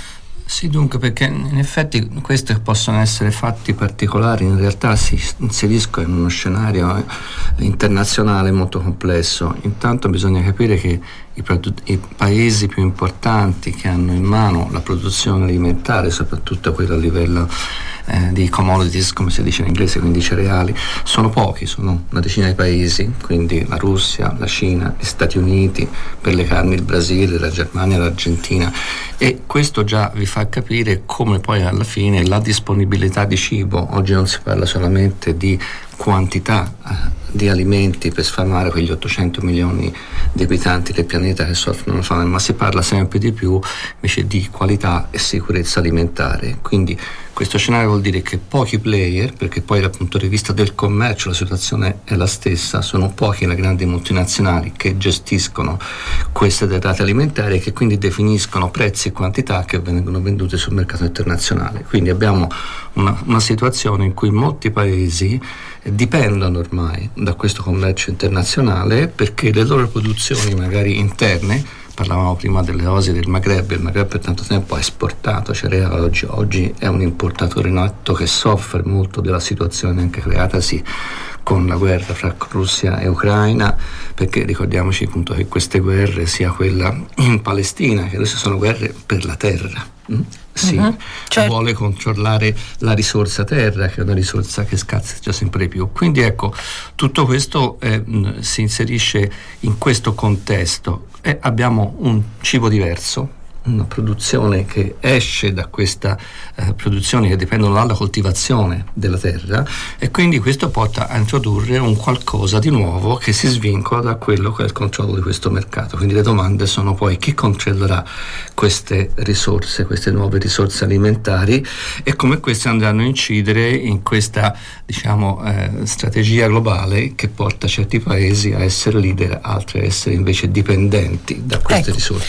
Sì, dunque, perché in effetti questi possono essere fatti particolari, in realtà si inseriscono in uno scenario internazionale molto complesso. Intanto bisogna capire che i, produ- i paesi più importanti che hanno in mano la produzione alimentare, soprattutto quella a livello eh, di commodities, come si dice in inglese, quindi cereali, sono pochi, sono una decina di paesi, quindi la Russia, la Cina, gli Stati Uniti, per le carni il Brasile, la Germania, l'Argentina, e questo già vi fa capire come poi alla fine la disponibilità di cibo, oggi non si parla solamente di quantità eh, di alimenti per sfamare quegli ottocento milioni di abitanti del pianeta che soffrono la fame, ma si parla sempre di più invece di qualità e sicurezza alimentare. Quindi questo scenario vuol dire che pochi player, perché poi dal punto di vista del commercio la situazione è la stessa, sono pochi le grandi multinazionali che gestiscono queste derrate alimentari e che quindi definiscono prezzi e quantità che vengono vendute sul mercato internazionale. Quindi abbiamo una, una situazione in cui molti paesi dipendono ormai da questo commercio internazionale, perché le loro produzioni magari interne, parlavamo prima delle oasi del Maghreb, il Maghreb per tanto tempo ha esportato cereali, oggi, oggi è un importatore netto che soffre molto della situazione anche creatasi con la guerra fra Russia e Ucraina, perché ricordiamoci appunto che queste guerre, sia quella in Palestina, che adesso sono guerre per la terra, mm? si uh-huh, certo. vuole controllare la risorsa terra, che è una risorsa che scarseggia sempre di più. Quindi ecco, tutto questo eh, si inserisce in questo contesto e abbiamo un cibo diverso, una produzione che esce da questa eh, produzione che dipendono dalla coltivazione della terra, e quindi questo porta a introdurre un qualcosa di nuovo che si svincola da quello che è il controllo di questo mercato. Quindi le domande sono poi chi controllerà queste risorse, queste nuove risorse alimentari, e come queste andranno a incidere in questa, diciamo, eh, strategia globale che porta certi paesi a essere leader, altri a essere invece dipendenti da queste ecco. risorse.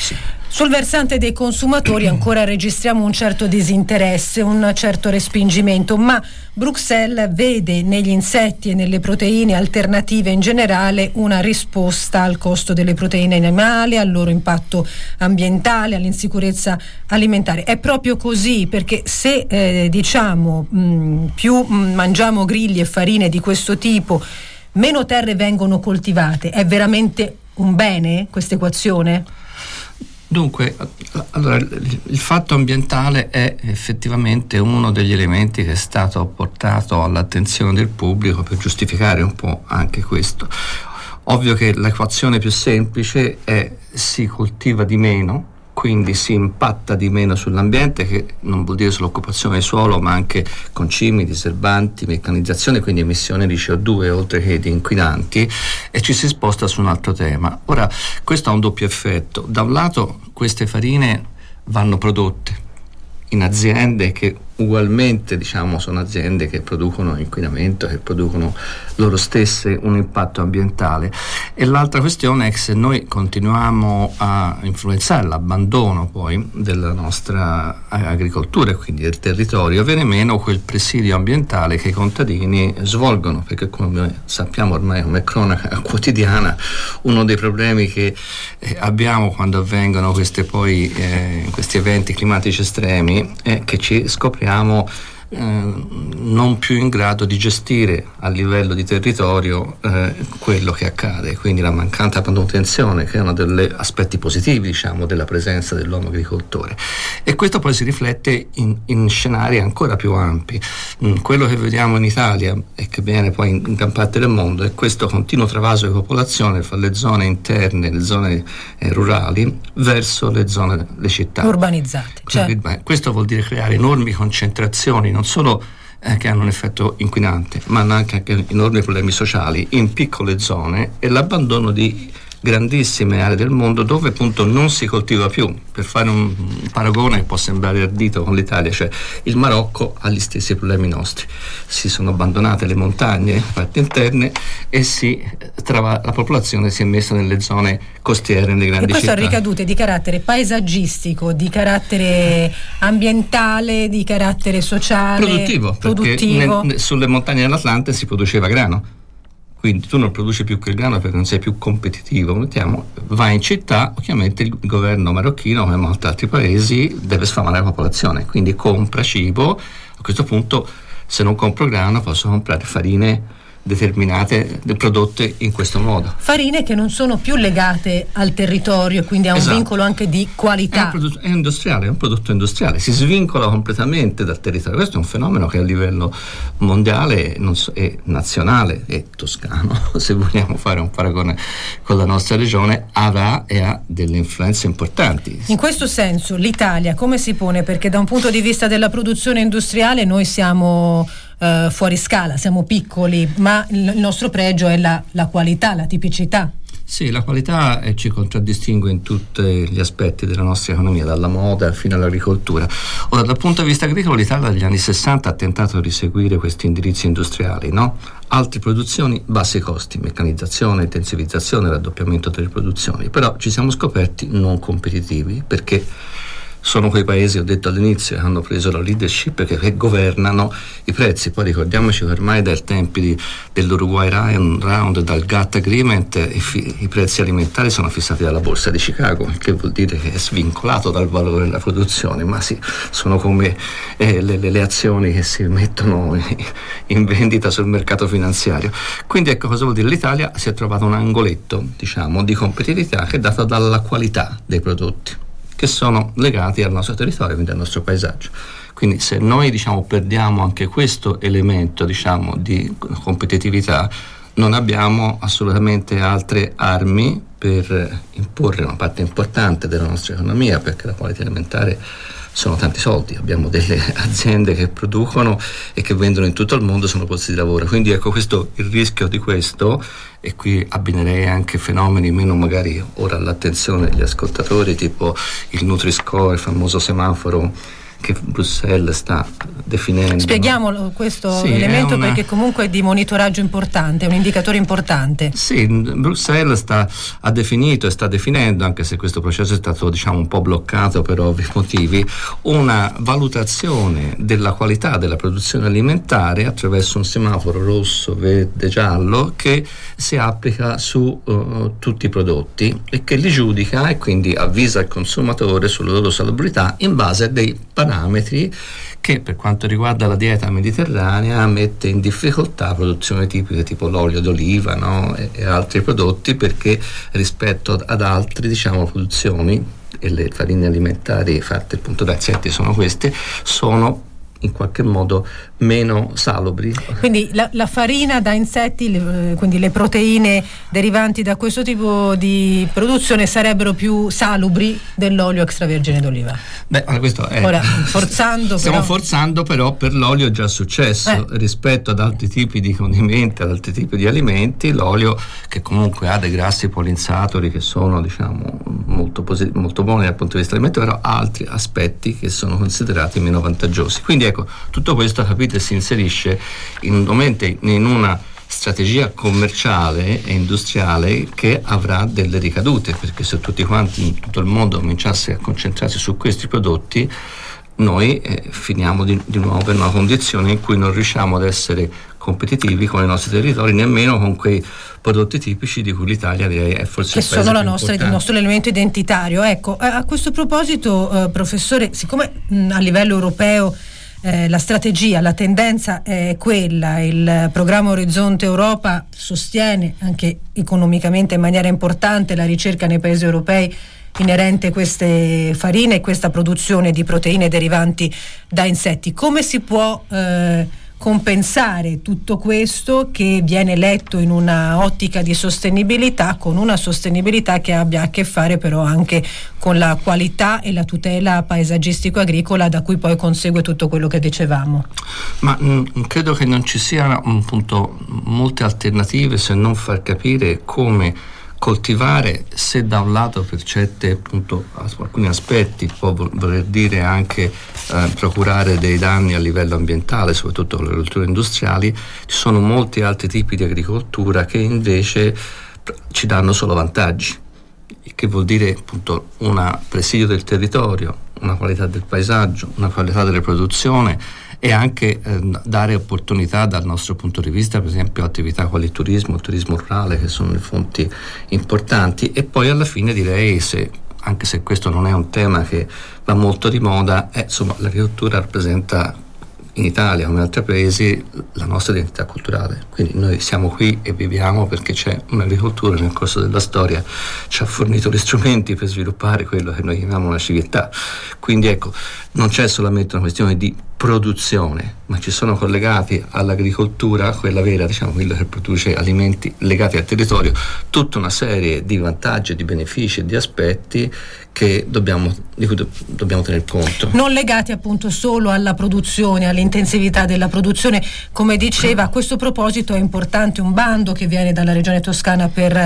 Sul versante dei consumatori ancora registriamo un certo disinteresse, un certo respingimento, ma Bruxelles vede negli insetti e nelle proteine alternative in generale una risposta al costo delle proteine animali, al loro impatto ambientale, all'insicurezza alimentare. È proprio così, perché se eh, diciamo mh, più mh, mangiamo grilli e farine di questo tipo, meno terre vengono coltivate. È veramente un bene questa equazione? Dunque, allora, il fatto ambientale è effettivamente uno degli elementi che è stato portato all'attenzione del pubblico per giustificare un po' anche questo. Ovvio che l'equazione più semplice è: si coltiva di meno, quindi si impatta di meno sull'ambiente, che non vuol dire solo occupazione del suolo, ma anche concimi, diserbanti, meccanizzazione, quindi emissione di C O due oltre che di inquinanti, e ci si sposta su un altro tema. Ora, questo ha un doppio effetto. Da un lato queste farine vanno prodotte in aziende che ugualmente, diciamo, sono aziende che producono inquinamento, che producono loro stesse un impatto ambientale, e l'altra questione è che se noi continuiamo a influenzare l'abbandono poi della nostra agricoltura e quindi del territorio, viene meno quel presidio ambientale che i contadini svolgono, perché come sappiamo ormai come cronaca quotidiana, uno dei problemi che eh, abbiamo quando avvengono queste poi eh, questi eventi climatici estremi è che ci scopriamo Eh, non più in grado di gestire a livello di territorio eh, quello che accade, quindi la mancata manutenzione, che è uno degli aspetti positivi, diciamo, della presenza dell'uomo agricoltore, e questo poi si riflette in, in scenari ancora più ampi. Mm, quello che vediamo in Italia e che viene poi in, in gran parte del mondo è questo continuo travaso di popolazione fra le zone interne, le zone eh, rurali verso le zone, le città urbanizzate. Cioè, beh, questo vuol dire creare enormi concentrazioni, non solo eh, che hanno un effetto inquinante, ma hanno anche, anche enormi problemi sociali in piccole zone, e l'abbandono di grandissime aree del mondo dove appunto non si coltiva più. Per fare un, un paragone che può sembrare ardito con l'Italia, cioè il Marocco ha gli stessi problemi nostri: si sono abbandonate le montagne, parti interne, e si trova, la popolazione si è messa nelle zone costiere, nelle grandi città. E questo ha ricadute di carattere paesaggistico, di carattere ambientale, di carattere sociale, produttivo, produttivo. Perché ne, sulle montagne dell'Atlante si produceva grano, quindi tu non produci più quel grano perché non sei più competitivo. Mettiamo, vai in città, ovviamente il governo marocchino, come molti altri paesi, deve sfamare la popolazione, quindi compra cibo. A questo punto, se non compro grano, posso comprare farine determinate, prodotte in questo modo. Farine che non sono più legate al territorio, quindi ha un esatto. vincolo anche di qualità. È, un prodotto, è industriale, è un prodotto industriale, si svincola completamente dal territorio. Questo è un fenomeno che a livello mondiale non so, e nazionale e toscano, se vogliamo fare un paragone con la nostra regione, avrà e ha delle influenze importanti. In questo senso l'Italia come si pone? Perché da un punto di vista della produzione industriale noi siamo Uh, fuori scala, siamo piccoli, ma il nostro pregio è la, la qualità, la tipicità. Sì, la qualità eh, ci contraddistingue in tutti gli aspetti della nostra economia, dalla moda fino all'agricoltura. Ora, dal punto di vista agricolo, l'Italia dagli anni sessanta ha tentato di seguire questi indirizzi industriali, no? Alte produzioni, bassi costi, meccanizzazione, intensivizzazione, raddoppiamento delle produzioni, però ci siamo scoperti non competitivi, perché sono quei paesi, ho detto all'inizio, che hanno preso la leadership, che, che governano i prezzi. Poi ricordiamoci che ormai dai tempi di, dell'Uruguay Round, dal GATT Agreement, i, fi, i prezzi alimentari sono fissati dalla borsa di Chicago, che vuol dire che è svincolato dal valore della produzione, ma sì, sono come eh, le, le, le azioni che si mettono in vendita sul mercato finanziario. Quindi ecco cosa vuol dire: l'Italia si è trovato un angoletto, diciamo, di competitività che è data dalla qualità dei prodotti, che sono legati al nostro territorio, quindi al nostro paesaggio. Quindi se noi, diciamo, perdiamo anche questo elemento, diciamo, di competitività, non abbiamo assolutamente altre armi per imporre una parte importante della nostra economia, perché la qualità alimentare sono tanti soldi, abbiamo delle aziende che producono e che vendono in tutto il mondo, sono posti di lavoro. Quindi ecco, questo, il rischio di questo, e qui abbinerei anche fenomeni meno magari ora all'attenzione degli ascoltatori, tipo il Nutri-Score, il famoso semaforo che Bruxelles sta definendo. Spieghiamo questo sì, elemento una... perché comunque è di monitoraggio importante, è un indicatore importante. Sì, Bruxelles sta, ha definito e sta definendo, anche se questo processo è stato diciamo un po' bloccato per ovvi motivi, una valutazione della qualità della produzione alimentare attraverso un semaforo rosso, verde, giallo che si applica su uh, tutti i prodotti e che li giudica e quindi avvisa il consumatore sulla loro salubrità in base a dei parametri che per quanto riguarda la dieta mediterranea mette in difficoltà produzioni tipiche tipo l'olio d'oliva, no? e, e altri prodotti, perché rispetto ad altri diciamo produzioni, e le farine alimentari fatte appunto da insetti sono queste, sono in qualche modo meno salubri. Quindi la, la farina da insetti, le, quindi le proteine derivanti da questo tipo di produzione sarebbero più salubri dell'olio extravergine d'oliva. Beh, questo è ora forzando stiamo però... forzando però per l'olio è già successo eh. rispetto ad altri tipi di condimenti, ad altri tipi di alimenti. L'olio, che comunque ha dei grassi poliinsatori che sono diciamo molto, posit- molto buoni dal punto di vista alimentare, però ha altri aspetti che sono considerati meno vantaggiosi. Quindi ecco, tutto questo capite si inserisce in un momento in una strategia commerciale e industriale che avrà delle ricadute, perché se tutti quanti in tutto il mondo cominciasse a concentrarsi su questi prodotti, noi eh, finiamo di, di nuovo in una condizione in cui non riusciamo ad essere competitivi con i nostri territori, nemmeno con quei prodotti tipici di cui l'Italia direi è forse che il paese sono la più nostra, il importante. nostro elemento identitario. Ecco, a questo proposito, eh, professore, siccome mh, a livello europeo Eh, la strategia, la tendenza è quella, il programma Orizzonte Europa sostiene anche economicamente in maniera importante la ricerca nei paesi europei inerente a queste farine e questa produzione di proteine derivanti da insetti. Come si può eh, compensare tutto questo che viene letto in una ottica di sostenibilità, con una sostenibilità che abbia a che fare però anche con la qualità e la tutela paesaggistico-agricola, da cui poi consegue tutto quello che dicevamo? Ma mh, credo che non ci siano appunto molte alternative se non far capire come coltivare, se da un lato per certe appunto alcuni aspetti può voler dire anche eh, procurare dei danni a livello ambientale, soprattutto con le agricolture industriali, ci sono molti altri tipi di agricoltura che invece ci danno solo vantaggi, che vuol dire appunto un presidio del territorio, una qualità del paesaggio, una qualità delle produzioni e anche eh, dare opportunità dal nostro punto di vista, per esempio attività quali il turismo, il turismo rurale, che sono le fonti importanti. E poi alla fine direi, se anche se questo non è un tema che va molto di moda, eh, insomma l'agricoltura rappresenta in Italia come in altri paesi la nostra identità culturale, quindi noi siamo qui e viviamo perché c'è un'agricoltura che nel corso della storia ci ha fornito gli strumenti per sviluppare quello che noi chiamiamo una civiltà. Quindi ecco, non c'è solamente una questione di produzione, ma ci sono collegati all'agricoltura, quella vera, diciamo, quello che produce alimenti legati al territorio, tutta una serie di vantaggi, di benefici e di aspetti che dobbiamo, di cui do, dobbiamo tener conto. Non legati appunto solo alla produzione, all'intensività della produzione. Come diceva, a questo proposito è importante un bando che viene dalla Regione Toscana per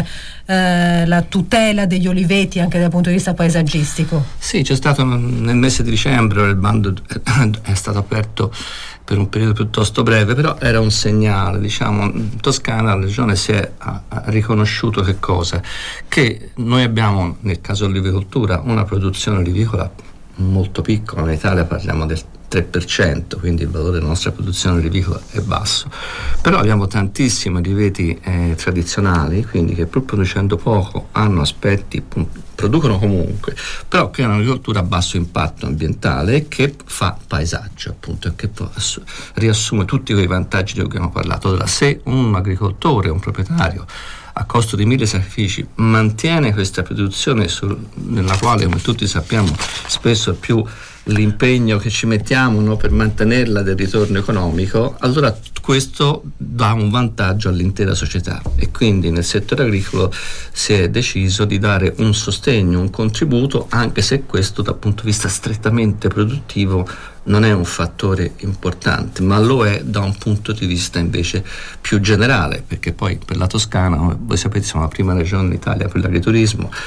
eh, la tutela degli oliveti anche dal punto di vista paesaggistico. Sì, c'è stato nel mese di dicembre, il bando è stato aperto per un periodo piuttosto breve, però era un segnale, diciamo, in Toscana la regione si è ha, ha riconosciuto che cosa? Che noi abbiamo, nel caso dell'olivicoltura, una produzione olivicola molto piccola, in Italia parliamo del tre per cento, quindi il valore della nostra produzione olivicola è basso, però abbiamo tantissimi oliveti eh, tradizionali, quindi che pur producendo poco hanno aspetti, producono comunque, però che è un'agricoltura a basso impatto ambientale e che fa paesaggio, appunto, e che assu- riassume tutti quei vantaggi di cui abbiamo parlato. Allora, se un agricoltore, un proprietario a costo di mille sacrifici mantiene questa produzione sul, nella quale, come tutti sappiamo, spesso è più l'impegno che ci mettiamo, no, per mantenerla del ritorno economico, allora questo dà un vantaggio all'intera società e quindi nel settore agricolo si è deciso di dare un sostegno, un contributo, anche se questo dal punto di vista strettamente produttivo non è un fattore importante, ma lo è da un punto di vista invece più generale, perché poi per la Toscana, voi sapete, siamo la prima regione d'Italia per l'agriturismo,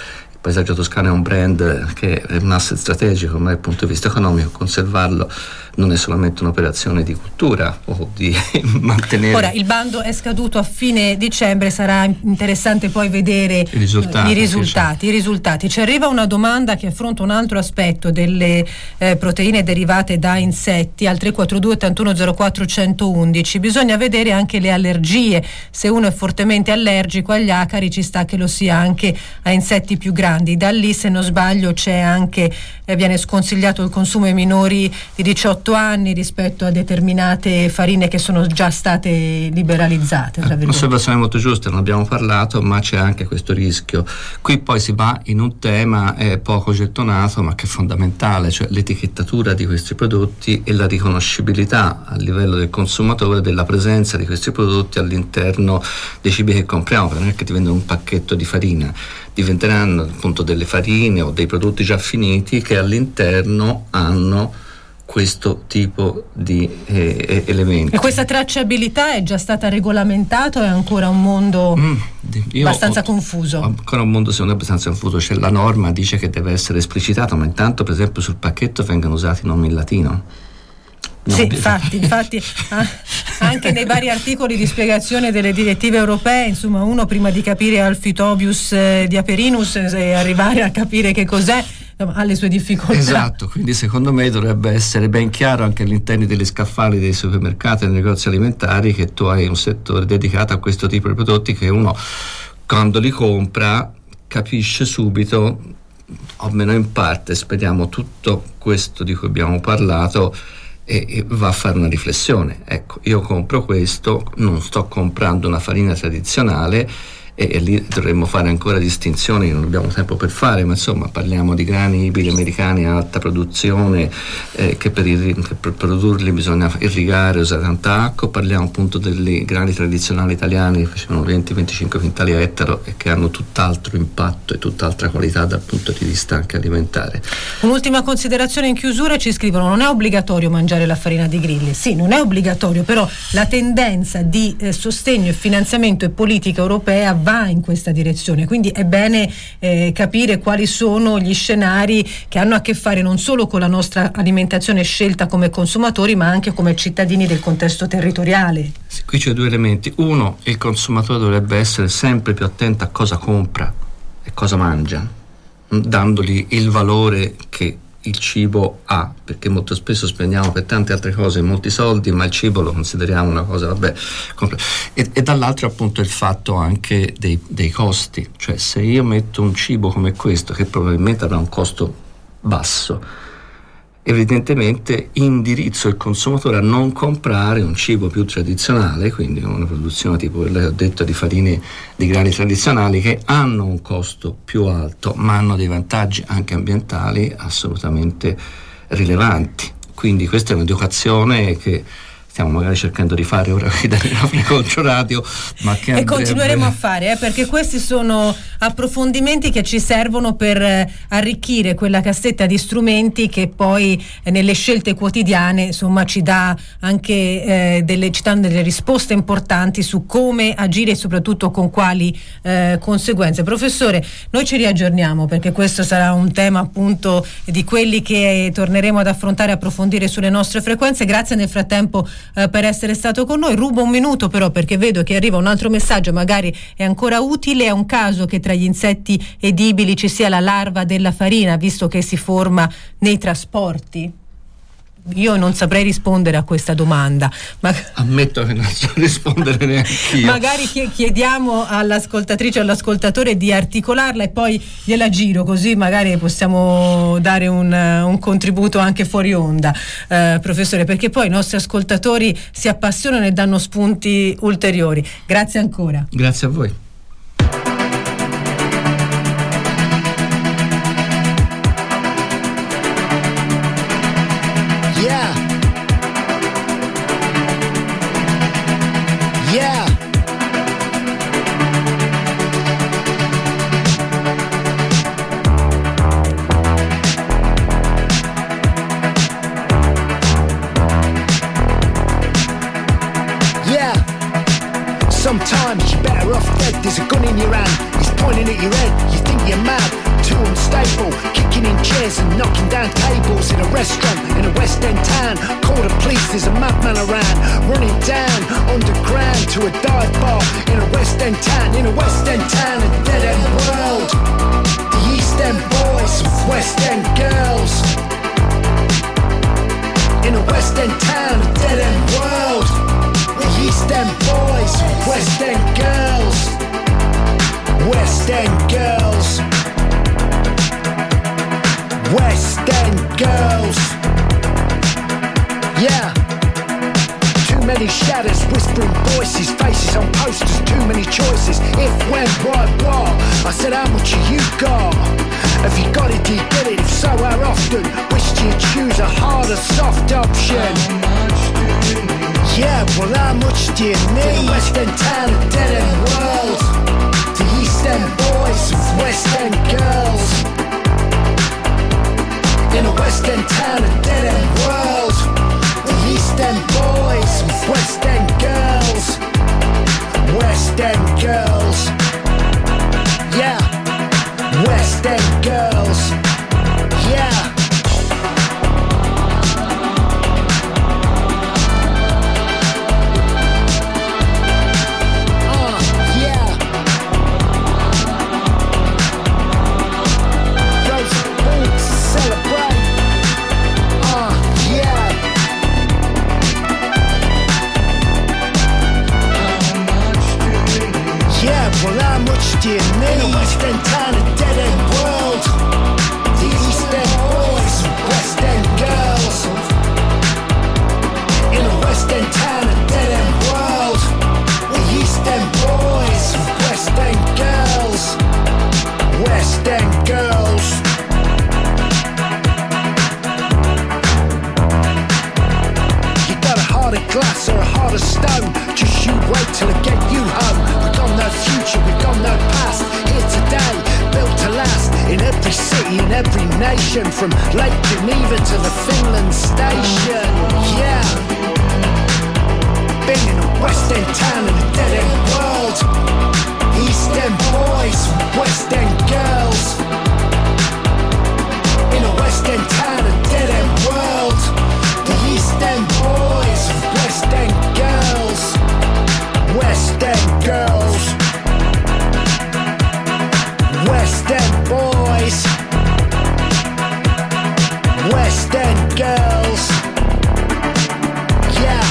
Paesaggio Toscano è un brand che è un asset strategico, ma dal punto di vista economico conservarlo non è solamente un'operazione di cultura o di mantenere. Ora il bando è scaduto a fine dicembre, sarà interessante poi vedere i risultati. I risultati, sì. i risultati. Ci arriva una domanda che affronta un altro aspetto delle eh, proteine derivate da insetti al tre quattro due ottantuno zero quattro centoundici. Bisogna vedere anche le allergie, se uno è fortemente allergico agli acari ci sta che lo sia anche a insetti più grandi. Da lì, se non sbaglio, c'è anche eh, viene sconsigliato il consumo ai minori di diciotto anni rispetto a determinate farine che sono già state liberalizzate. Osservazione molto giusta, non abbiamo parlato, ma c'è anche questo rischio. Qui poi si va in un tema eh, poco gettonato ma che è fondamentale, cioè l'etichettatura di questi prodotti e la riconoscibilità a livello del consumatore della presenza di questi prodotti all'interno dei cibi che compriamo, perché non è che ti vendono un pacchetto di farina, diventeranno appunto delle farine o dei prodotti già finiti che all'interno hanno questo tipo di eh, elementi. E questa tracciabilità è già stata regolamentata o è ancora un mondo mm, abbastanza ho, confuso? Ancora un mondo secondo me abbastanza confuso. C'è la norma, dice che deve essere esplicitato, ma intanto per esempio sul pacchetto vengono usati nomi in latino. No, sì, infatti, infatti anche nei vari articoli di spiegazione delle direttive europee, insomma, uno prima di capire Alphitobius eh, diaperinus e arrivare a capire che cos'è, insomma, ha le sue difficoltà. Esatto, quindi secondo me dovrebbe essere ben chiaro anche all'interno degli scaffali dei supermercati e dei negozi alimentari che tu hai un settore dedicato a questo tipo di prodotti che uno quando li compra capisce subito, almeno in parte, speriamo tutto questo di cui abbiamo parlato e, e va a fare una riflessione. Ecco, io compro questo, non sto comprando una farina tradizionale e, e lì dovremmo fare ancora distinzioni che non abbiamo tempo per fare, ma insomma parliamo di grani ibridi americani a alta produzione eh, che, per irri- che per produrli bisogna irrigare, usare tanta acqua. Parliamo appunto dei grani tradizionali italiani che facevano venti venticinque quintali a ettaro e che hanno tutt'altro impatto e tutt'altra qualità dal punto di vista anche alimentare. Un'ultima considerazione in chiusura, ci scrivono: non è obbligatorio mangiare la farina di grilli. Sì, non è obbligatorio, però la tendenza di eh, sostegno e finanziamento e politica europea va in questa direzione, quindi è bene eh, capire quali sono gli scenari che hanno a che fare non solo con la nostra alimentazione scelta come consumatori, ma anche come cittadini del contesto territoriale. Sì, qui c'è due elementi. Uno, il consumatore dovrebbe essere sempre più attento a cosa compra e cosa mangia, dandogli il valore che il cibo ha, perché molto spesso spendiamo per tante altre cose molti soldi, ma il cibo lo consideriamo una cosa, vabbè, compl- e, e dall'altro appunto il fatto anche dei, dei costi, cioè se io metto un cibo come questo che probabilmente avrà un costo basso, evidentemente indirizzo il consumatore a non comprare un cibo più tradizionale, quindi con una produzione tipo quella che ho detto di farine di grani tradizionali che hanno un costo più alto ma hanno dei vantaggi anche ambientali assolutamente rilevanti. Quindi questa è un'educazione che stiamo magari cercando di fare ora qui dalle nostre Controradio, ma che e continueremo a fare, eh, perché questi sono approfondimenti che ci servono per eh, arricchire quella cassetta di strumenti che poi eh, nelle scelte quotidiane insomma ci dà anche eh, delle, ci danno delle risposte importanti su come agire e soprattutto con quali eh, conseguenze. Professore, noi ci riaggiorniamo perché questo sarà un tema appunto di quelli che torneremo ad affrontare e approfondire sulle nostre frequenze. Grazie nel frattempo Uh, per essere stato con noi. Rubo un minuto però perché vedo che arriva un altro messaggio, magari è ancora utile. È un caso che tra gli insetti edibili ci sia la larva della farina, visto che si forma nei trasporti? Io non saprei rispondere a questa domanda, ma ammetto che non so rispondere neanche io. Magari chiediamo all'ascoltatrice o all'ascoltatore di articolarla e poi gliela giro, così magari possiamo dare un, un contributo anche fuori onda, eh, professore, perché poi i nostri ascoltatori si appassionano e danno spunti ulteriori. Grazie ancora. Grazie a voi. Yeah. Yeah. Yeah. Sometimes you're better off dead. There's a gun in your hand. It's pointing at your head. You think you're mad, too unstable, kicking in chairs and knocking down tables in a restaurant in a West End town. Call the police, there's a madman around, running down underground to a dive bar in a West End town, in a West End town, a dead end world. The East End boys, West End girls. In a West End town, a dead end world. The East End boys, West End girls. West End girls. West End girls. Yeah. Too many shadows, whispering voices, faces on posters, too many choices. If, when, why, what? I said, how much have you got? Have you got it, do you get it? If so, how often? Wish you'd choose a harder, soft option. Yeah, well, how much do you need? West End town, a dead end world. The East End boys, West End girls. In a West End town, a dead end world. The East End boys, West End girls. West End girls. Yeah. West End girls. Yeah. Well, how much do you need? In a West End town, a dead end world. The East End boys, West End girls. In a West End town, a dead end world. The East End boys, West End girls. West End girls. You got a heart of glass or a heart of stone. Just you wait till I get you home. We've got no future, we've got no past. Here today, built to last. In every city, in every nation. From Lake Geneva to the Finland station. Yeah. Been in a West End town in a dead end world. East End boys, West End girls. In a West End town, a dead end world. The East End boys, West End girls. West End girls. West End boys. West End girls. Yeah.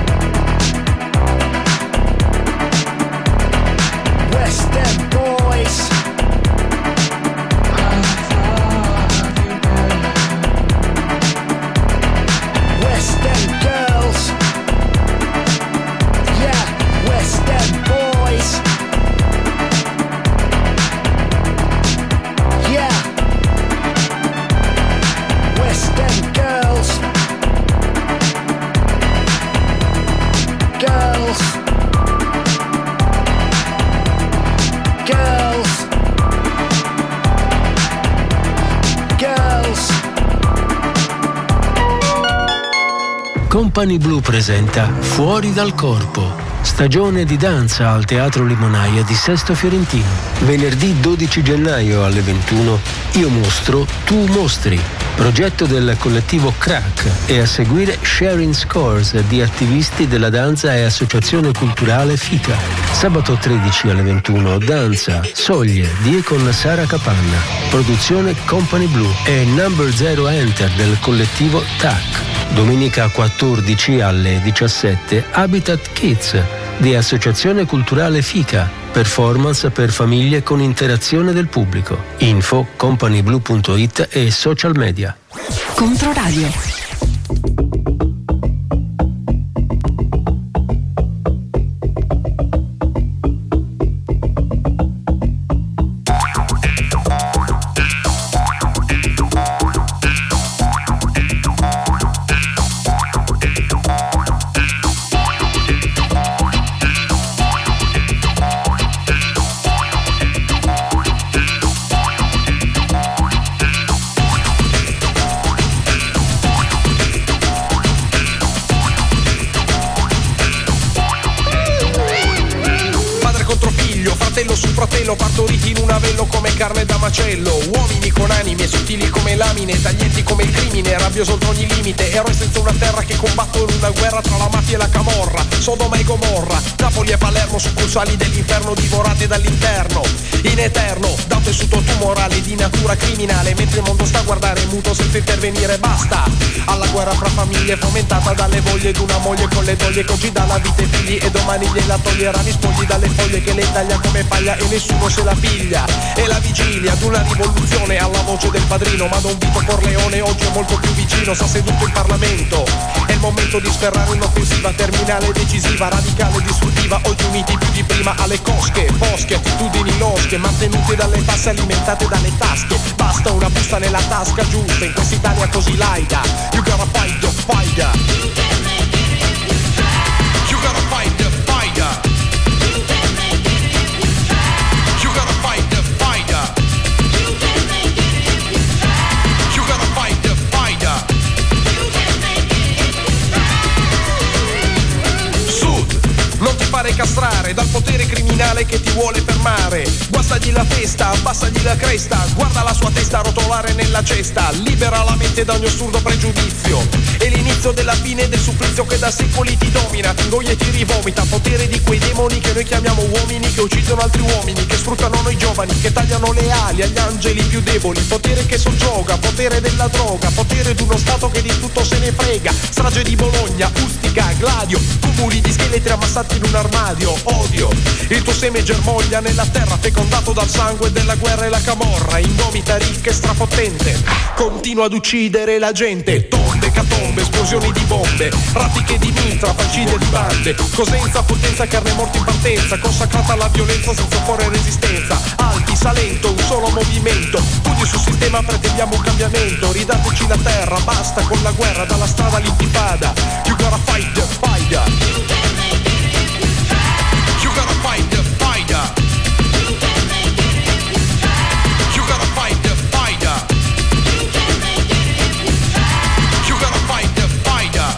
West End boys. West End girls. Yeah. West End boys. Yeah. West End girls. Girls. Girls. Girls. Company Blue presenta Fuori dal corpo. Stagione di danza al Teatro Limonaia di Sesto Fiorentino. Venerdì dodici gennaio alle ventuno, Io mostro, tu mostri. Progetto del collettivo Crack e a seguire Sharing Scores di attivisti della danza e associazione culturale FICA. Sabato tredici alle ventuno, danza, soglie di e con Sara Capanna. Produzione Company Blue e Number Zero Enter del collettivo T A C. Domenica quattordici alle diciassette, Habitat Kids di Associazione Culturale FICA, performance per famiglie con interazione del pubblico. Info companyblue punto it e social media. Controradio. carne da macello, uomini con anime sottili come lamine, taglienti come il crimine, rabbioso oltre ogni limite, eroi senza una terra che combattono una guerra tra la mafia e la camorra, Sodoma e Gomorra, Napoli e Palermo, succursali dell'inferno divorate dall'interno, in eterno, da un tessuto tumorale di natura criminale, mentre il mondo sta a guardare muto senza intervenire, basta alla guerra fra famiglie fomentata dalle voglie d'una moglie con le doglie che oggi dà la vita ai figli e domani gliela toglieranno i spogli dalle foglie che le taglia come paglia e nessuno se la piglia, e la vigilia d'una rivoluzione alla voce del padrino, ma Don Vito Corleone oggi è molto più vicino, sta seduto in Parlamento, è il momento di sferrare un'offensiva terminale, decisiva, radicale, distruttiva, oggi uniti più di prima alle cosche, fosche, attitudini losche, mantenute dalle tasse, alimentate dalle tasche, basta una busta nella tasca giusta in quest'Italia così laica, you gotta fight the fighter, you gotta fight the fighter, you gotta fight the fighter, you gotta fight the fighter. Sud, non ti fare castrare dal potere criminale che ti vuole fermare, guastagli la testa, abbassagli la cresta, guarda la sua testa rotolare nella cesta, libera la mente da ogni assurdo pregiudizio, è l'inizio della fine del supplizio che da secoli ti domina, ti ingoglia e ti rivomita, potere di quei demoni che noi chiamiamo uomini, che uccidono altri uomini, che sfruttano noi giovani, che tagliano le ali agli angeli più deboli, potere che soggioga, potere della droga, potere d'uno stato che di tutto se ne frega, strage di Bologna, Ustica, Gladio, cumuli di scheletri ammassati in un armadio, odio, il tuo seme germoglia nella terra fecondato dal sangue della guerra e la camorra, indomita, ricca e strafottente, continua ad uccidere la gente, tombe, catombe, esplosioni di bombe, raffiche di mitra, falcidia di bande, cosenza, potenza, carne morta in partenza, consacrata alla violenza senza opporre resistenza, alti, salento, un solo movimento, pugni sul sistema, pretendiamo un cambiamento, ridateci la terra, basta con la guerra, dalla strada all'intifada, you gotta fight the fighter, you gotta fight the fighter, you gotta fight the fighter, you gotta fight the fighter.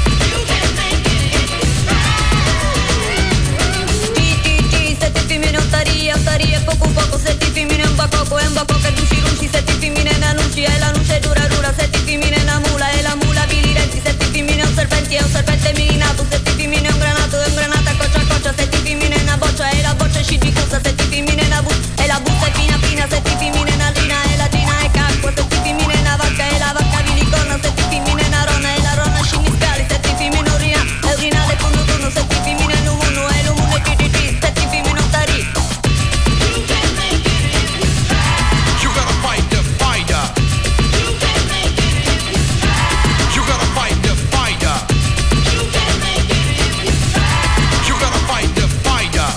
Ti ti ti, se ti femmine ottaria, ottaria, poco poco, se ti femmine un bacoco, è un bacoco, e luci luci, se ti femmine na luci, e la luce dura dura, se ti femmine na mula, e la mula vilirenti, se ti femmine un serpente, è un serpente minato, se ti femmine un granato, è un granato a coccia a coccia, se ti femmine na boccia, e la boccia sciccicosa, se ti femmine na bus, e la busta è fina fina, se ti femmine na lina, e la lina è cacqua, se ti femmine na vacca, e la vacca vilicona, se ti femmine na ronna, e la ronna scimiscali, se ti femmine urina, e urinale con turno, se ti femmine l'umuno, e l'umuno è ti ti ti, se ti femmine ottari. You gotta fight the fighter, you gotta fight the fighter, you gotta fight the fighter.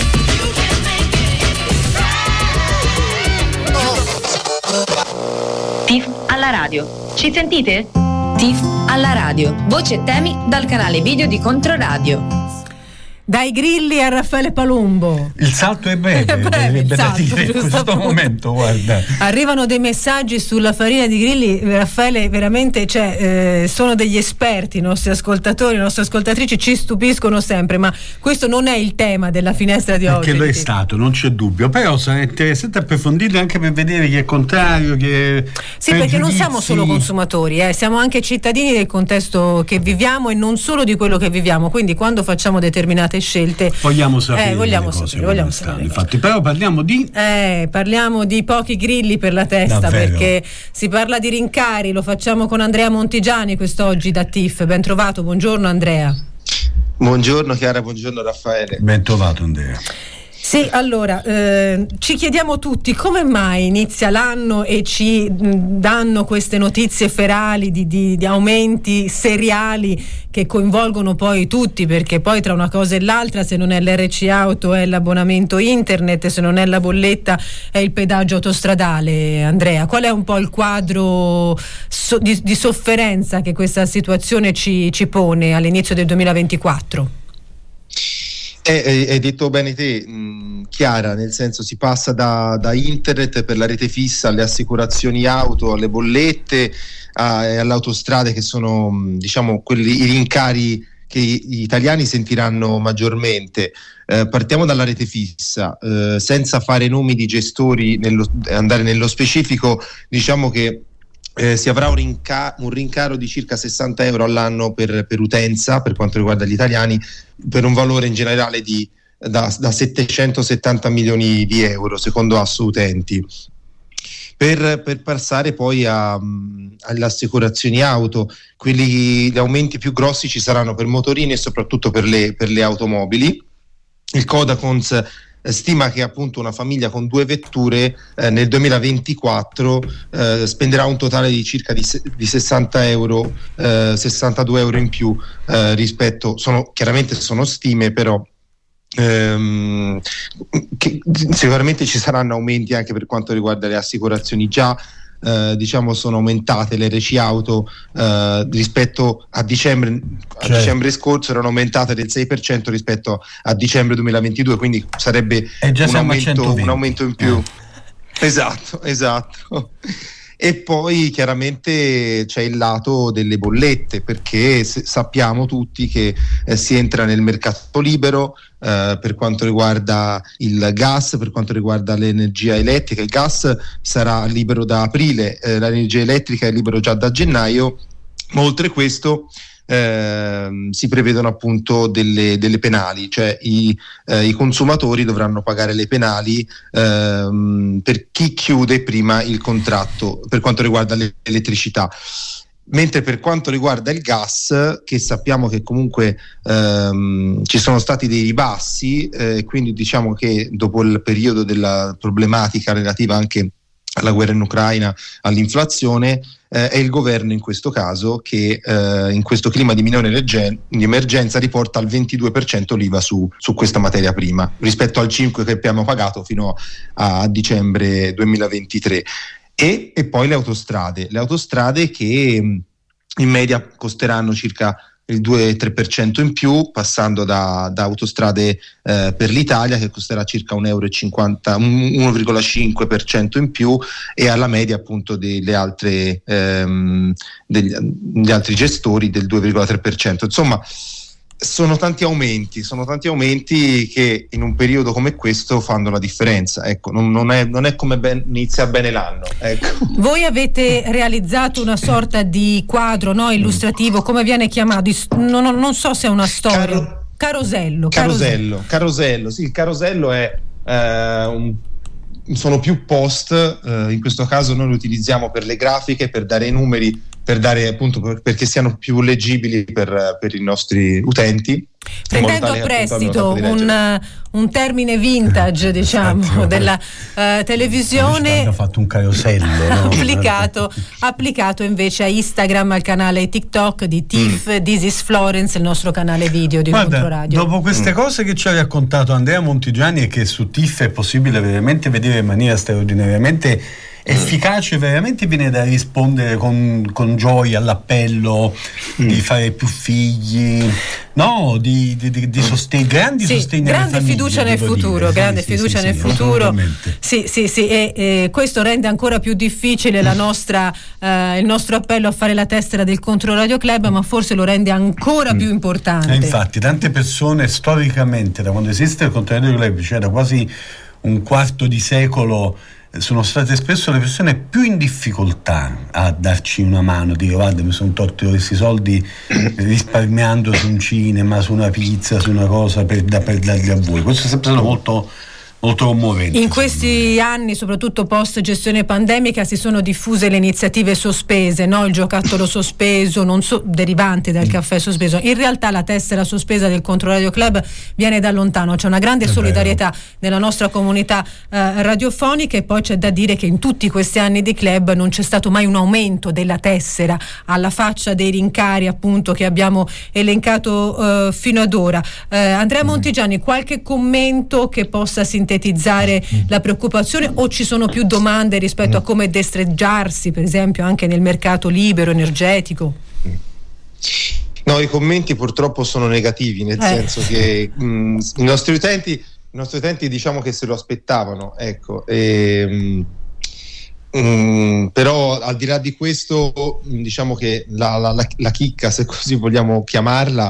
T I F alla radio. Ci sentite? T I F alla radio. Voci e temi dal canale video di Controradio. Dai Grilli a Raffaele Palumbo. Il salto è breve, È breve dovrebbe il da salto, dire in giusto questo appunto. momento, guarda. Arrivano dei messaggi sulla farina di Grilli, Raffaele, veramente, cioè, eh, sono degli esperti i nostri ascoltatori, le nostre ascoltatrici ci stupiscono sempre, ma questo non è il tema della finestra di oggi. Perché lo è stato, non c'è dubbio, però sarà interessante approfondire anche per vedere chi è contrario, chi è Sì, perché non siamo solo consumatori, eh, siamo anche cittadini del contesto che viviamo e non solo di quello che viviamo, quindi quando facciamo determinate scelte vogliamo sapere, eh, vogliamo le cose sapere, vogliamo sapere stanno. Infatti, però parliamo di eh, parliamo di pochi grilli per la testa. Davvero? Perché si parla di rincari, lo facciamo con Andrea Montigiani quest'oggi da T I F. Ben trovato, buongiorno Andrea. Buongiorno Chiara, buongiorno Raffaele. Ben trovato Andrea. Sì, allora, eh, ci chiediamo tutti come mai inizia l'anno e ci mh, danno queste notizie ferali di, di, di aumenti seriali che coinvolgono poi tutti, perché poi tra una cosa e l'altra, se non è l'R C auto è l'abbonamento internet, se non è la bolletta è il pedaggio autostradale. Andrea, qual è un po' il quadro so, di, di sofferenza che questa situazione ci, ci pone all'inizio del duemilaventiquattro? Eh, hai detto bene te, mh, Chiara, nel senso si passa da, da internet per la rete fissa alle assicurazioni auto, alle bollette a, e alle autostrade, che sono mh, diciamo quelli i rincari che gli italiani sentiranno maggiormente. Eh, partiamo dalla rete fissa, eh, senza fare nomi di gestori, nello, andare nello specifico, diciamo che eh, si avrà un, rinca- un rincaro di circa sessanta euro all'anno per, per utenza, per quanto riguarda gli italiani, per un valore in generale di da, da settecentosettanta milioni di euro, secondo Assoutenti. Per, per passare poi a, alle assicurazioni auto, quelli, gli aumenti più grossi ci saranno per motorini e soprattutto per le, per le automobili. Il Codacons eh, stima che appunto una famiglia con due vetture eh, nel duemilaventiquattro eh, spenderà un totale di circa di, di sessanta euro, eh, sessantadue euro in più eh, rispetto, sono, chiaramente sono stime, però Ehm, che sicuramente ci saranno aumenti anche per quanto riguarda le assicurazioni. Già eh, diciamo sono aumentate le R C auto eh, rispetto a dicembre, a cioè, dicembre scorso erano aumentate del sei per cento rispetto a dicembre duemilaventidue, quindi sarebbe un aumento, un aumento in più. eh. esatto esatto E poi chiaramente c'è il lato delle bollette, perché se, sappiamo tutti che eh, si entra nel mercato libero eh, per quanto riguarda il gas, per quanto riguarda l'energia elettrica. Il gas sarà libero da aprile, eh, l'energia elettrica è libero già da gennaio, ma oltre questo Eh, si prevedono appunto delle, delle penali, cioè i, eh, i consumatori dovranno pagare le penali ehm, per chi chiude prima il contratto per quanto riguarda l'elettricità. Mentre per quanto riguarda il gas, che sappiamo che comunque ehm, ci sono stati dei ribassi, eh, quindi diciamo che dopo il periodo della problematica relativa anche alla guerra in Ucraina, all'inflazione, eh, è il governo in questo caso che eh, in questo clima di minore emergen- di emergenza riporta al ventidue per cento l'I V A su, su questa materia prima, rispetto al cinque per cento che abbiamo pagato fino a, a dicembre duemilaventitré. E, e poi le autostrade, le autostrade che in media costeranno circa il due tre per cento in più, passando da, da autostrade eh, per l'Italia che costerà circa un euro e cinquanta, uno virgola cinque per cento in più, e alla media appunto delle altre ehm, degli, degli altri gestori del due virgola tre per cento. Insomma, sono tanti aumenti, sono tanti aumenti che in un periodo come questo fanno la differenza. Ecco, non, non, è, non è come ben, inizia bene l'anno. Ecco. Voi avete realizzato una sorta di quadro, no, illustrativo, come viene chiamato? Non, non, non so se è una storia. Caro, carosello, carosello. Carosello, carosello, sì, il carosello è eh, un sono più post, eh, in questo caso noi lo utilizziamo per le grafiche, per dare i numeri, per dare appunto per, perché siano più leggibili per, per i nostri utenti. Prendendo a prestito un, un termine vintage, diciamo, della uh, televisione, hanno fatto un carosello, no? applicato, applicato invece a Instagram, al canale TikTok di T I F, mm. This is Florence, il nostro canale video di Guarda, Controradio. Dopo queste mm. cose che ci ha raccontato Andrea Montigiani, e che su T I F è possibile veramente vedere in maniera straordinariamente efficace, veramente viene da rispondere con, con gioia all'appello mm. di fare più figli, no, di, di, di, di sostegno, grandi sì, sostegni grande alle famiglie, fiducia nel futuro, dire. grande sì, fiducia sì, nel sì, futuro. Sì, sì, sì, e, e questo rende ancora più difficile la nostra, eh, il nostro appello a fare la tessera del Controradio Club, ma forse lo rende ancora mm. più importante. E infatti, tante persone storicamente, da quando esiste il Controradio Club, cioè da quasi un quarto di secolo, sono state spesso le persone più in difficoltà a darci una mano, dire guarda mi sono tolto questi soldi risparmiando su un cinema, su una pizza, su una cosa per, da, per darli a voi. Questo è sempre stato molto molto commovente. In questi anni, soprattutto post gestione pandemica, si sono diffuse le iniziative sospese, no? Il giocattolo sospeso, non so, derivante dal caffè sospeso. In realtà la tessera sospesa del Controradio Club viene da lontano, c'è una grande solidarietà nella nostra comunità eh, radiofonica, e poi c'è da dire che in tutti questi anni di club non c'è stato mai un aumento della tessera, alla faccia dei rincari appunto che abbiamo elencato eh, fino ad ora. Eh, Andrea Montigiani, qualche commento che possa sintetizzare la preoccupazione, o ci sono più domande rispetto a come destreggiarsi per esempio anche nel mercato libero energetico? No, i commenti purtroppo sono negativi, nel eh. senso che mh, i nostri utenti i nostri utenti diciamo che se lo aspettavano, ecco, e, mh, Mm, però al di là di questo, diciamo che la, la, la, la chicca, se così vogliamo chiamarla,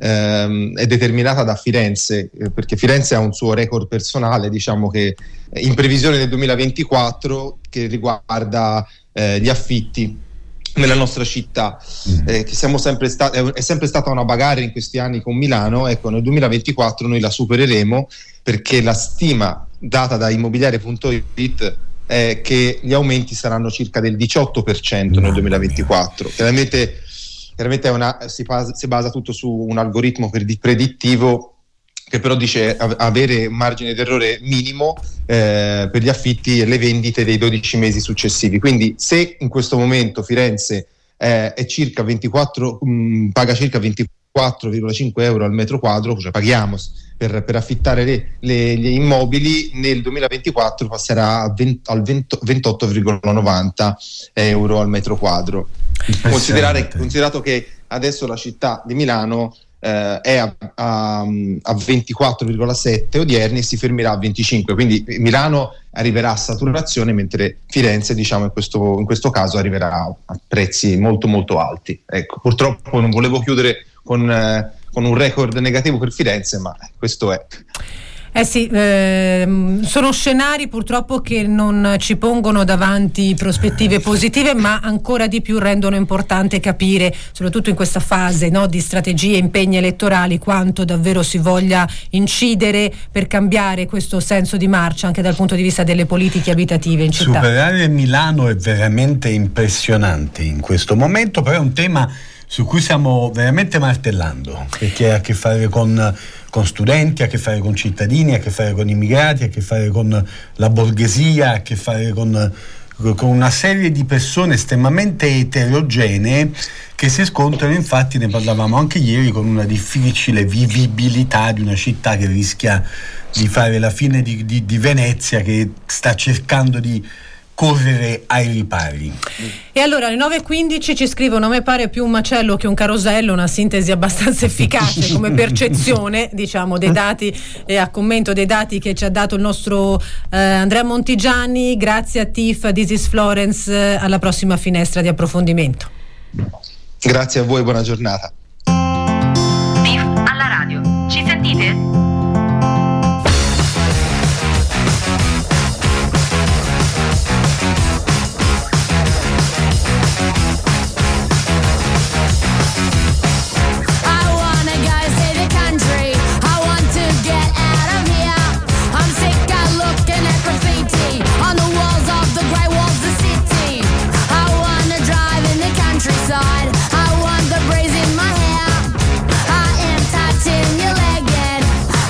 ehm, è determinata da Firenze, eh, perché Firenze ha un suo record personale, diciamo che in previsione del duemilaventiquattro, che riguarda eh, gli affitti nella nostra città, eh, che siamo sempre stati, è sempre stata una bagarre in questi anni con Milano. Ecco, nel duemilaventiquattro noi la supereremo, perché la stima data da immobiliare punto it è che gli aumenti saranno circa del diciotto per cento nel duemilaventiquattro. Chiaramente, chiaramente è una, si, basa, si basa tutto su un algoritmo predittivo che però dice avere un margine d'errore minimo eh, per gli affitti e le vendite dei dodici mesi successivi. Quindi se in questo momento Firenze eh, è circa ventiquattro, mh, paga circa ventiquattro virgola cinque euro al metro quadro, cioè paghiamo per, per affittare le, le, gli immobili, nel duemilaventiquattro passerà a venti, al venti, ventotto virgola novanta euro al metro quadro. Considerare, considerato che adesso la città di Milano eh, è a, a, a ventiquattro virgola sette odierni e si fermerà a venticinque, quindi Milano arriverà a saturazione, mentre Firenze, diciamo, in questo, in questo caso arriverà a prezzi molto molto alti. Ecco, purtroppo non volevo chiudere con, eh, con un record negativo per Firenze, ma questo è. Eh sì, ehm, sono scenari purtroppo che non ci pongono davanti prospettive positive, ma ancora di più rendono importante capire, soprattutto in questa fase, no, di strategie e impegni elettorali, quanto davvero si voglia incidere per cambiare questo senso di marcia anche dal punto di vista delle politiche abitative in città. Superare Milano è veramente impressionante in questo momento, però è un tema su cui stiamo veramente martellando, perché ha a che fare con, con studenti, ha a che fare con cittadini, ha a che fare con immigrati, ha a che fare con la borghesia, ha a che fare con, con una serie di persone estremamente eterogenee che si scontrano. Infatti ne parlavamo anche ieri, con una difficile vivibilità di una città che rischia di fare la fine di, di, di Venezia, che sta cercando di correre ai ripari. E allora alle nove e quindici ci scrivono: a me pare più un macello che un carosello, una sintesi abbastanza efficace come percezione, diciamo, dei dati e a commento dei dati che ci ha dato il nostro eh, Andrea Montigiani. Grazie a Tiff, This is Florence, eh, alla prossima finestra di approfondimento. Grazie a voi, buona giornata. Tiff alla radio, ci sentite? I want the braids in my hair. I am tight in your leg, and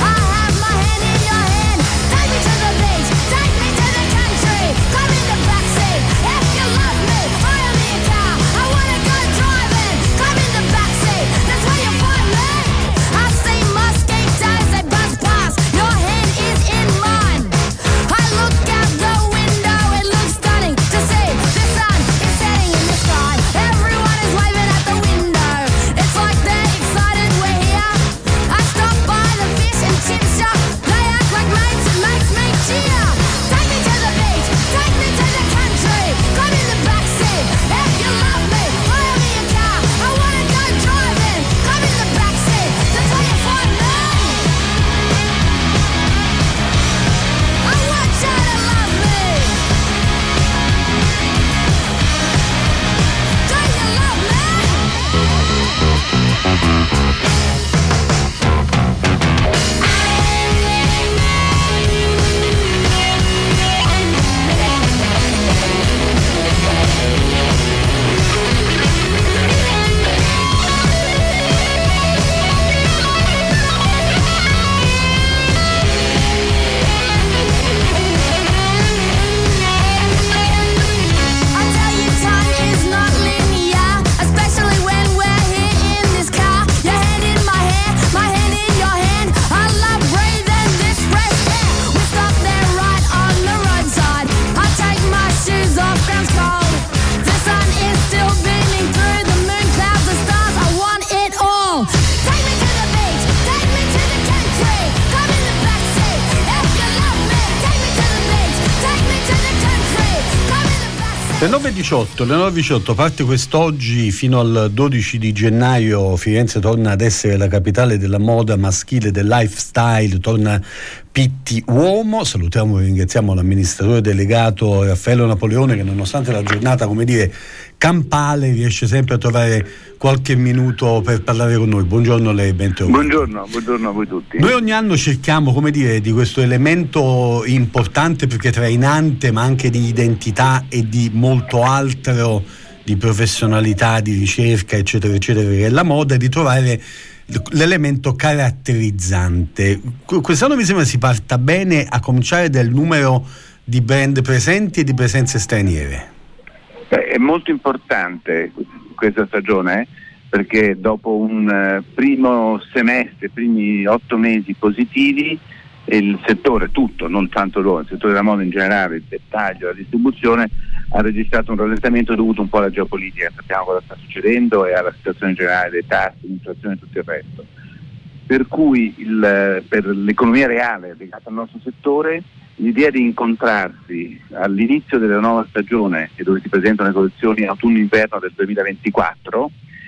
Le nove e diciotto, le nove e diciotto parte quest'oggi fino al dodici di gennaio. Firenze torna ad essere la capitale della moda maschile, del lifestyle, torna Pitti Uomo. Salutiamo e ringraziamo l'amministratore delegato Raffaello Napoleone, che nonostante la giornata, come dire, campale, riesce sempre a trovare qualche minuto per parlare con noi. Buongiorno a lei, bentrovato. Buongiorno, buongiorno a voi tutti. Noi ogni anno cerchiamo, come dire, di questo elemento importante perché trainante, ma anche di identità e di molto altro, di professionalità, di ricerca, eccetera, eccetera, che è la moda, di trovare l'elemento caratterizzante. Quest'anno mi sembra si parta bene, a cominciare dal numero di brand presenti e di presenze straniere. Beh, è molto importante questa stagione, perché dopo un uh, primo semestre, primi otto mesi positivi, il settore tutto, non tanto loro, il settore della moda in generale, il dettaglio, la distribuzione, ha registrato un rallentamento dovuto un po' alla geopolitica. Sappiamo cosa sta succedendo e alla situazione generale dei tassi, l'inflazione e tutto il resto. Per cui il, per l'economia reale legata al nostro settore, l'idea di incontrarsi all'inizio della nuova stagione, e dove si presentano le collezioni autunno-inverno del duemilaventiquattro,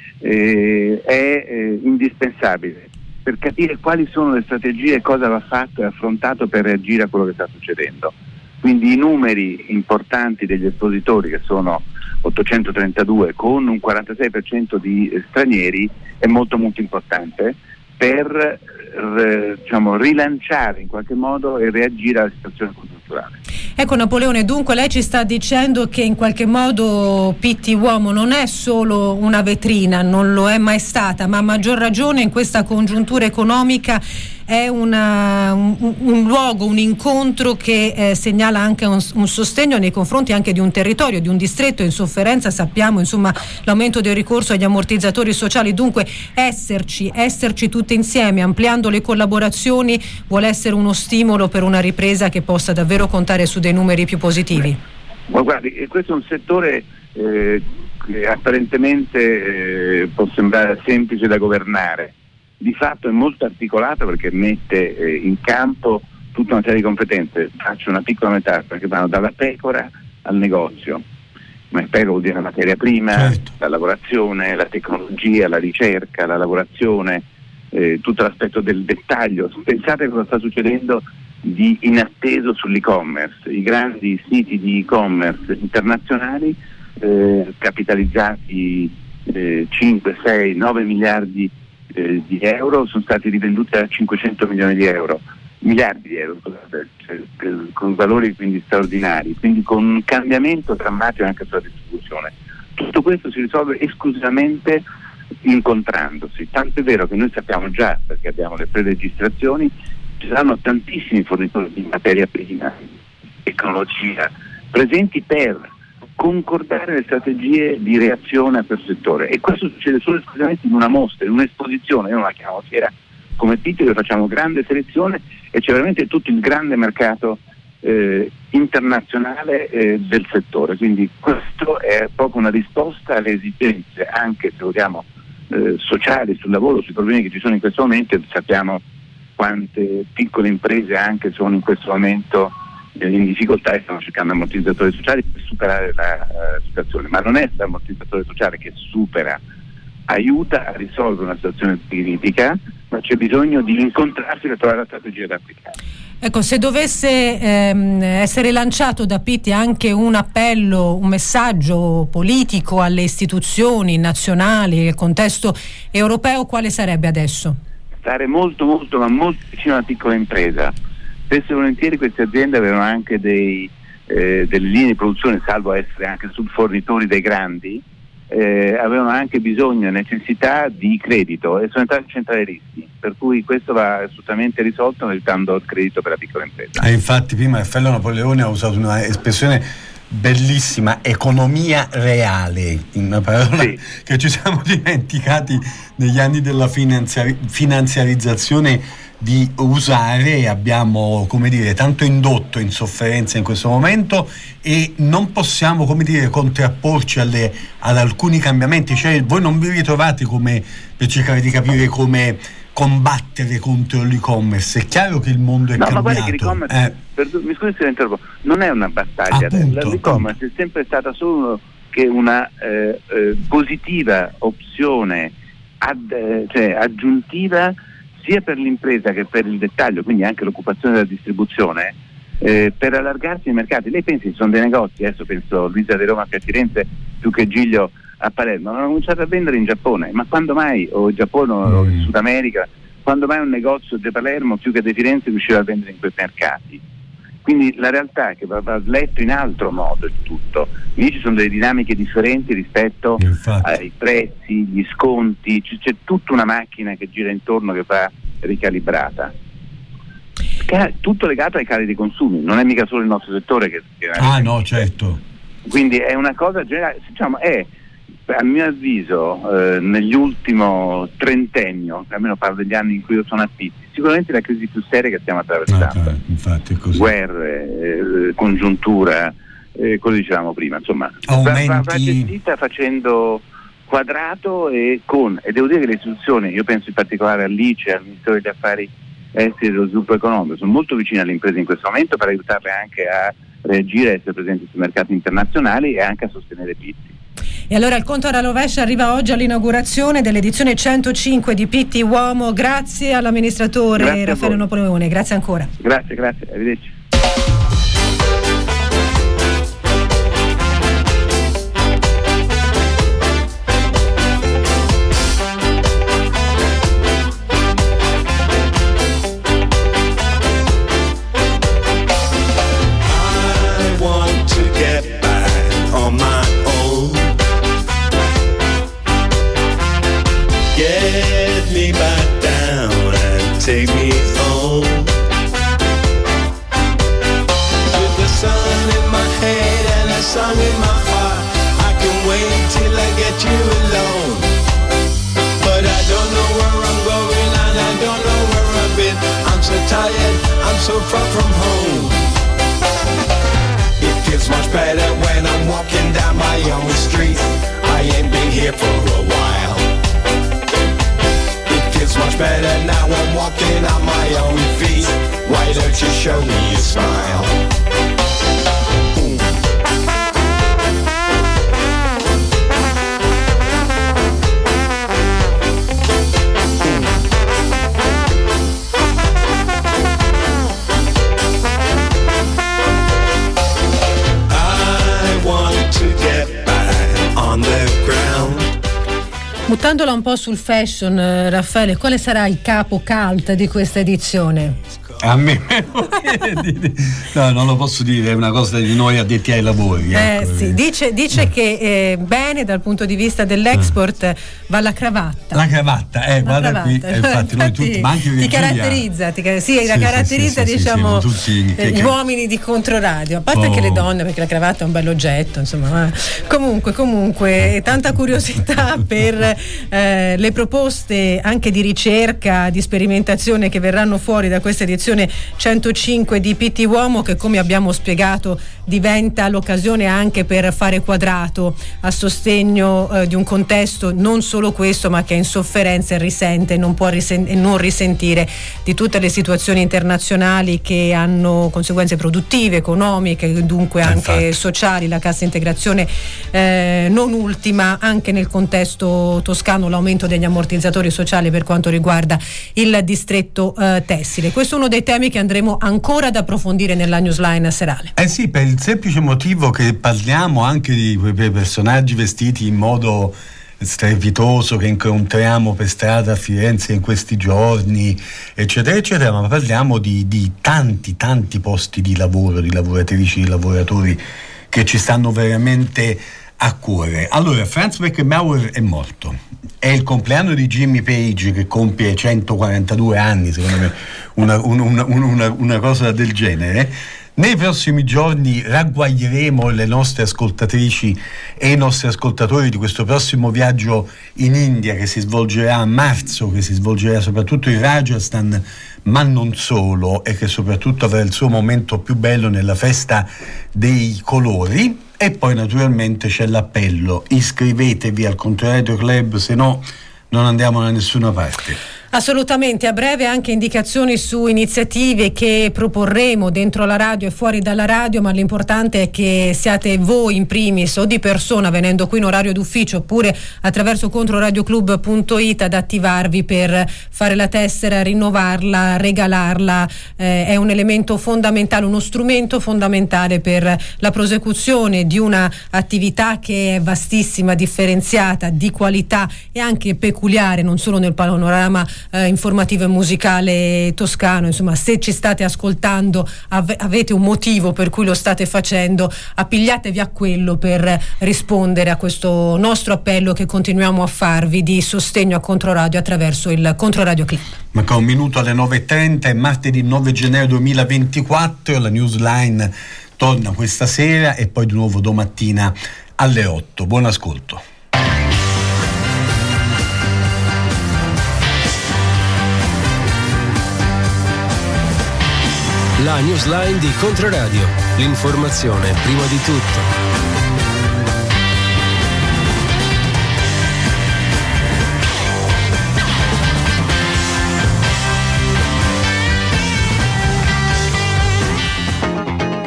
eh, è eh, indispensabile per capire quali sono le strategie e cosa va fatto e affrontato per reagire a quello che sta succedendo. Quindi i numeri importanti degli espositori, che sono ottocentotrentadue con un quarantasei per cento di stranieri, è molto molto importante per eh, diciamo, rilanciare in qualche modo e reagire alla situazione congiunturale. Ecco Napoleone, dunque lei ci sta dicendo che in qualche modo Pitti Uomo non è solo una vetrina, non lo è mai stata, ma a maggior ragione in questa congiuntura economica è una, un, un luogo, un incontro che eh, segnala anche un, un sostegno nei confronti anche di un territorio, di un distretto in sofferenza. Sappiamo insomma l'aumento del ricorso agli ammortizzatori sociali, dunque esserci, esserci tutti insieme, ampliando le collaborazioni, vuole essere uno stimolo per una ripresa che possa davvero contare su dei numeri più positivi. Ma guardi, questo è un settore eh, che apparentemente eh, può sembrare semplice da governare. Di fatto è molto articolato perché mette eh, in campo tutta una serie di competenze. Faccio una piccola metafora, che vanno dalla pecora al negozio. Ma il pecora vuol dire la materia prima, certo, la lavorazione, la tecnologia, la ricerca, la lavorazione, eh, tutto l'aspetto del dettaglio. Pensate cosa sta succedendo di inatteso sull'e-commerce. I grandi siti di e-commerce internazionali eh, capitalizzati eh, cinque, sei, nove miliardi eh, di euro sono stati rivenduti a cinquecento milioni di euro, miliardi di euro, scusate, cioè, per, con valori quindi straordinari, quindi con un cambiamento drammatico anche sulla distribuzione. Tutto questo si risolve esclusivamente incontrandosi, tanto è vero che noi sappiamo già, perché abbiamo le preregistrazioni, ci saranno tantissimi fornitori di materia prima, tecnologia, presenti per concordare le strategie di reazione a questo settore, e questo succede solo esclusivamente in una mostra, in un'esposizione. Io non la chiamo fiera come Pitti, dove facciamo grande selezione e c'è veramente tutto il grande mercato eh, internazionale eh, del settore, quindi questo è proprio una risposta alle esigenze, anche se vogliamo eh, sociali, sul lavoro, sui problemi che ci sono in questo momento. Sappiamo quante piccole imprese anche sono in questo momento in difficoltà e stanno cercando ammortizzatori sociali per superare la uh, situazione, ma non è l'ammortizzatore sociale che supera, aiuta a risolvere una situazione critica, ma c'è bisogno di incontrarsi per trovare la strategia da applicare. Ecco, se dovesse ehm, essere lanciato da Pitti anche un appello, un messaggio politico alle istituzioni nazionali, nel contesto europeo, quale sarebbe adesso? Stare molto molto ma molto vicino alla piccola impresa. Spesso e volentieri queste aziende avevano anche dei, eh, delle linee di produzione, salvo essere anche subfornitori dei grandi, eh, avevano anche bisogno e necessità di credito e sono entrati a centrare i rischi, per cui questo va assolutamente risolto aiutando il credito per la piccola impresa. Eh, infatti prima Raffaello Napoleone ha usato una espressione bellissima, economia reale, una parola sì, che ci siamo dimenticati negli anni della finanziari- finanziarizzazione di usare. Abbiamo, come dire, tanto indotto in sofferenza in questo momento e non possiamo, come dire, contrapporci alle, ad alcuni cambiamenti. Cioè voi non vi ritrovate come per cercare di capire come combattere contro l'e-commerce. È chiaro che il mondo è no, cambiato. Ma guarda che l'e-commerce, eh. per, mi scusi se la interrompo, non è una battaglia. Appunto, l'e-commerce appunto. è sempre stata solo che una eh, eh, positiva opzione ad, eh, cioè aggiuntiva sia per l'impresa che per il dettaglio, quindi anche l'occupazione della distribuzione, eh, per allargarsi i mercati. Lei pensi, ci sono dei negozi, adesso penso Luisa di Roma a Firenze più che Giglio a Palermo, hanno cominciato a vendere in Giappone, ma quando mai, o in Giappone mm. o in Sud America, quando mai un negozio di Palermo più che di Firenze riusciva a vendere in quei mercati? Quindi la realtà è che va, va letto in altro modo il tutto. Lì ci sono delle dinamiche differenti rispetto Infatti. ai prezzi, gli sconti, c- c'è tutta una macchina che gira intorno che va ricalibrata. Tutto legato ai cali dei consumi, non è mica solo il nostro settore che... che ah no, certo. Quindi è una cosa generale, diciamo, è a mio avviso eh, negli ultimi trentennio, almeno parlo degli anni in cui io sono a Pitti, sicuramente la crisi più seria che stiamo attraversando. Ah, infatti è così. Guerre, eh, congiuntura, eh, come dicevamo prima, insomma, Aumenti... va, va gestita facendo quadrato e con, e devo dire che le istituzioni, io penso in particolare all'I C E, al Ministero degli Affari Esteri e dello Sviluppo Economico, sono molto vicine alle imprese in questo momento per aiutarle anche a reagire, a essere presenti sui mercati internazionali e anche a sostenere Pitti. E allora il conto alla rovescia arriva oggi all'inaugurazione dell'edizione centocinque di Pitti Uomo. Grazie all'amministratore grazie Raffaele Napoleone, grazie ancora. Grazie, grazie, arrivederci. Take me home with the sun in my head and a song in my heart. I can wait till I get you alone, but I don't know where I'm going and I don't know where I've been. I'm so tired, I'm so far from home. It feels much better when I'm walking down my own street. I ain't been here for a while. It's much better now I'm walking on my own feet. Why don't you show me your smile? I want to get back on the ground. Buttandola un po' sul fashion, eh, Raffaele, quale sarà il capo cult di questa edizione? A me no, non lo posso dire, è una cosa di noi addetti ai lavori. Eh, ecco. sì. Dice, dice che eh, bene dal punto di vista dell'export va la cravatta. La cravatta, eh, la guarda cravatta. qui, eh, infatti, noi tutti, ma anche ti caratterizza, ti, sì, sì, la caratterizza sì, sì, diciamo sì, sì, tutti, eh, gli uomini di Controradio, a parte oh. che le donne, perché la cravatta è un bel oggetto, insomma. Comunque, comunque, tanta curiosità per eh, le proposte anche di ricerca, di sperimentazione che verranno fuori da questa edizione centocinque di Pitti Uomo, che come abbiamo spiegato diventa l'occasione anche per fare quadrato a sostegno eh, di un contesto non solo questo, ma che è in sofferenza e risente e non può risen- e non risentire di tutte le situazioni internazionali che hanno conseguenze produttive, economiche, dunque anche Infatti. sociali, la cassa integrazione eh, non ultima, anche nel contesto toscano l'aumento degli ammortizzatori sociali per quanto riguarda il distretto eh, tessile. Questo è uno dei temi che andremo ancora ad approfondire nella newsline serale. Eh sì, per il semplice motivo che parliamo anche di quei personaggi vestiti in modo strepitoso che incontriamo per strada a Firenze in questi giorni, eccetera eccetera, ma parliamo di, di tanti tanti posti di lavoro, di lavoratrici, di lavoratori che ci stanno veramente a cuore. Allora, Franz Beckenbauer è morto, è il compleanno di Jimmy Page che compie centoquarantadue anni, secondo me una, una, una, una cosa del genere. Nei prossimi giorni ragguaglieremo le nostre ascoltatrici e i nostri ascoltatori di questo prossimo viaggio in India che si svolgerà a marzo, che si svolgerà soprattutto in Rajasthan, ma non solo, e che soprattutto avrà il suo momento più bello nella festa dei colori. E poi naturalmente c'è l'appello: iscrivetevi al Controradio Club, se no non andiamo da nessuna parte. Assolutamente, a breve anche indicazioni su iniziative che proporremo dentro la radio e fuori dalla radio, ma l'importante è che siate voi in primis o di persona venendo qui in orario d'ufficio oppure attraverso controradioclub punto it ad attivarvi per fare la tessera, rinnovarla, regalarla. Eh, è un elemento fondamentale, uno strumento fondamentale per la prosecuzione di una attività che è vastissima, differenziata, di qualità e anche peculiare, non solo nel panorama Eh, informativo e musicale toscano. Insomma, se ci state ascoltando av- avete un motivo per cui lo state facendo, appigliatevi a quello per rispondere a questo nostro appello che continuiamo a farvi di sostegno a Controradio attraverso il Controradio Club. Manca un minuto alle nove e trenta, è martedì nove gennaio duemilaventiquattro, la Newsline torna questa sera e poi di nuovo domattina alle otto. Buon ascolto. La Newsline di Controradio. L'informazione prima di tutto.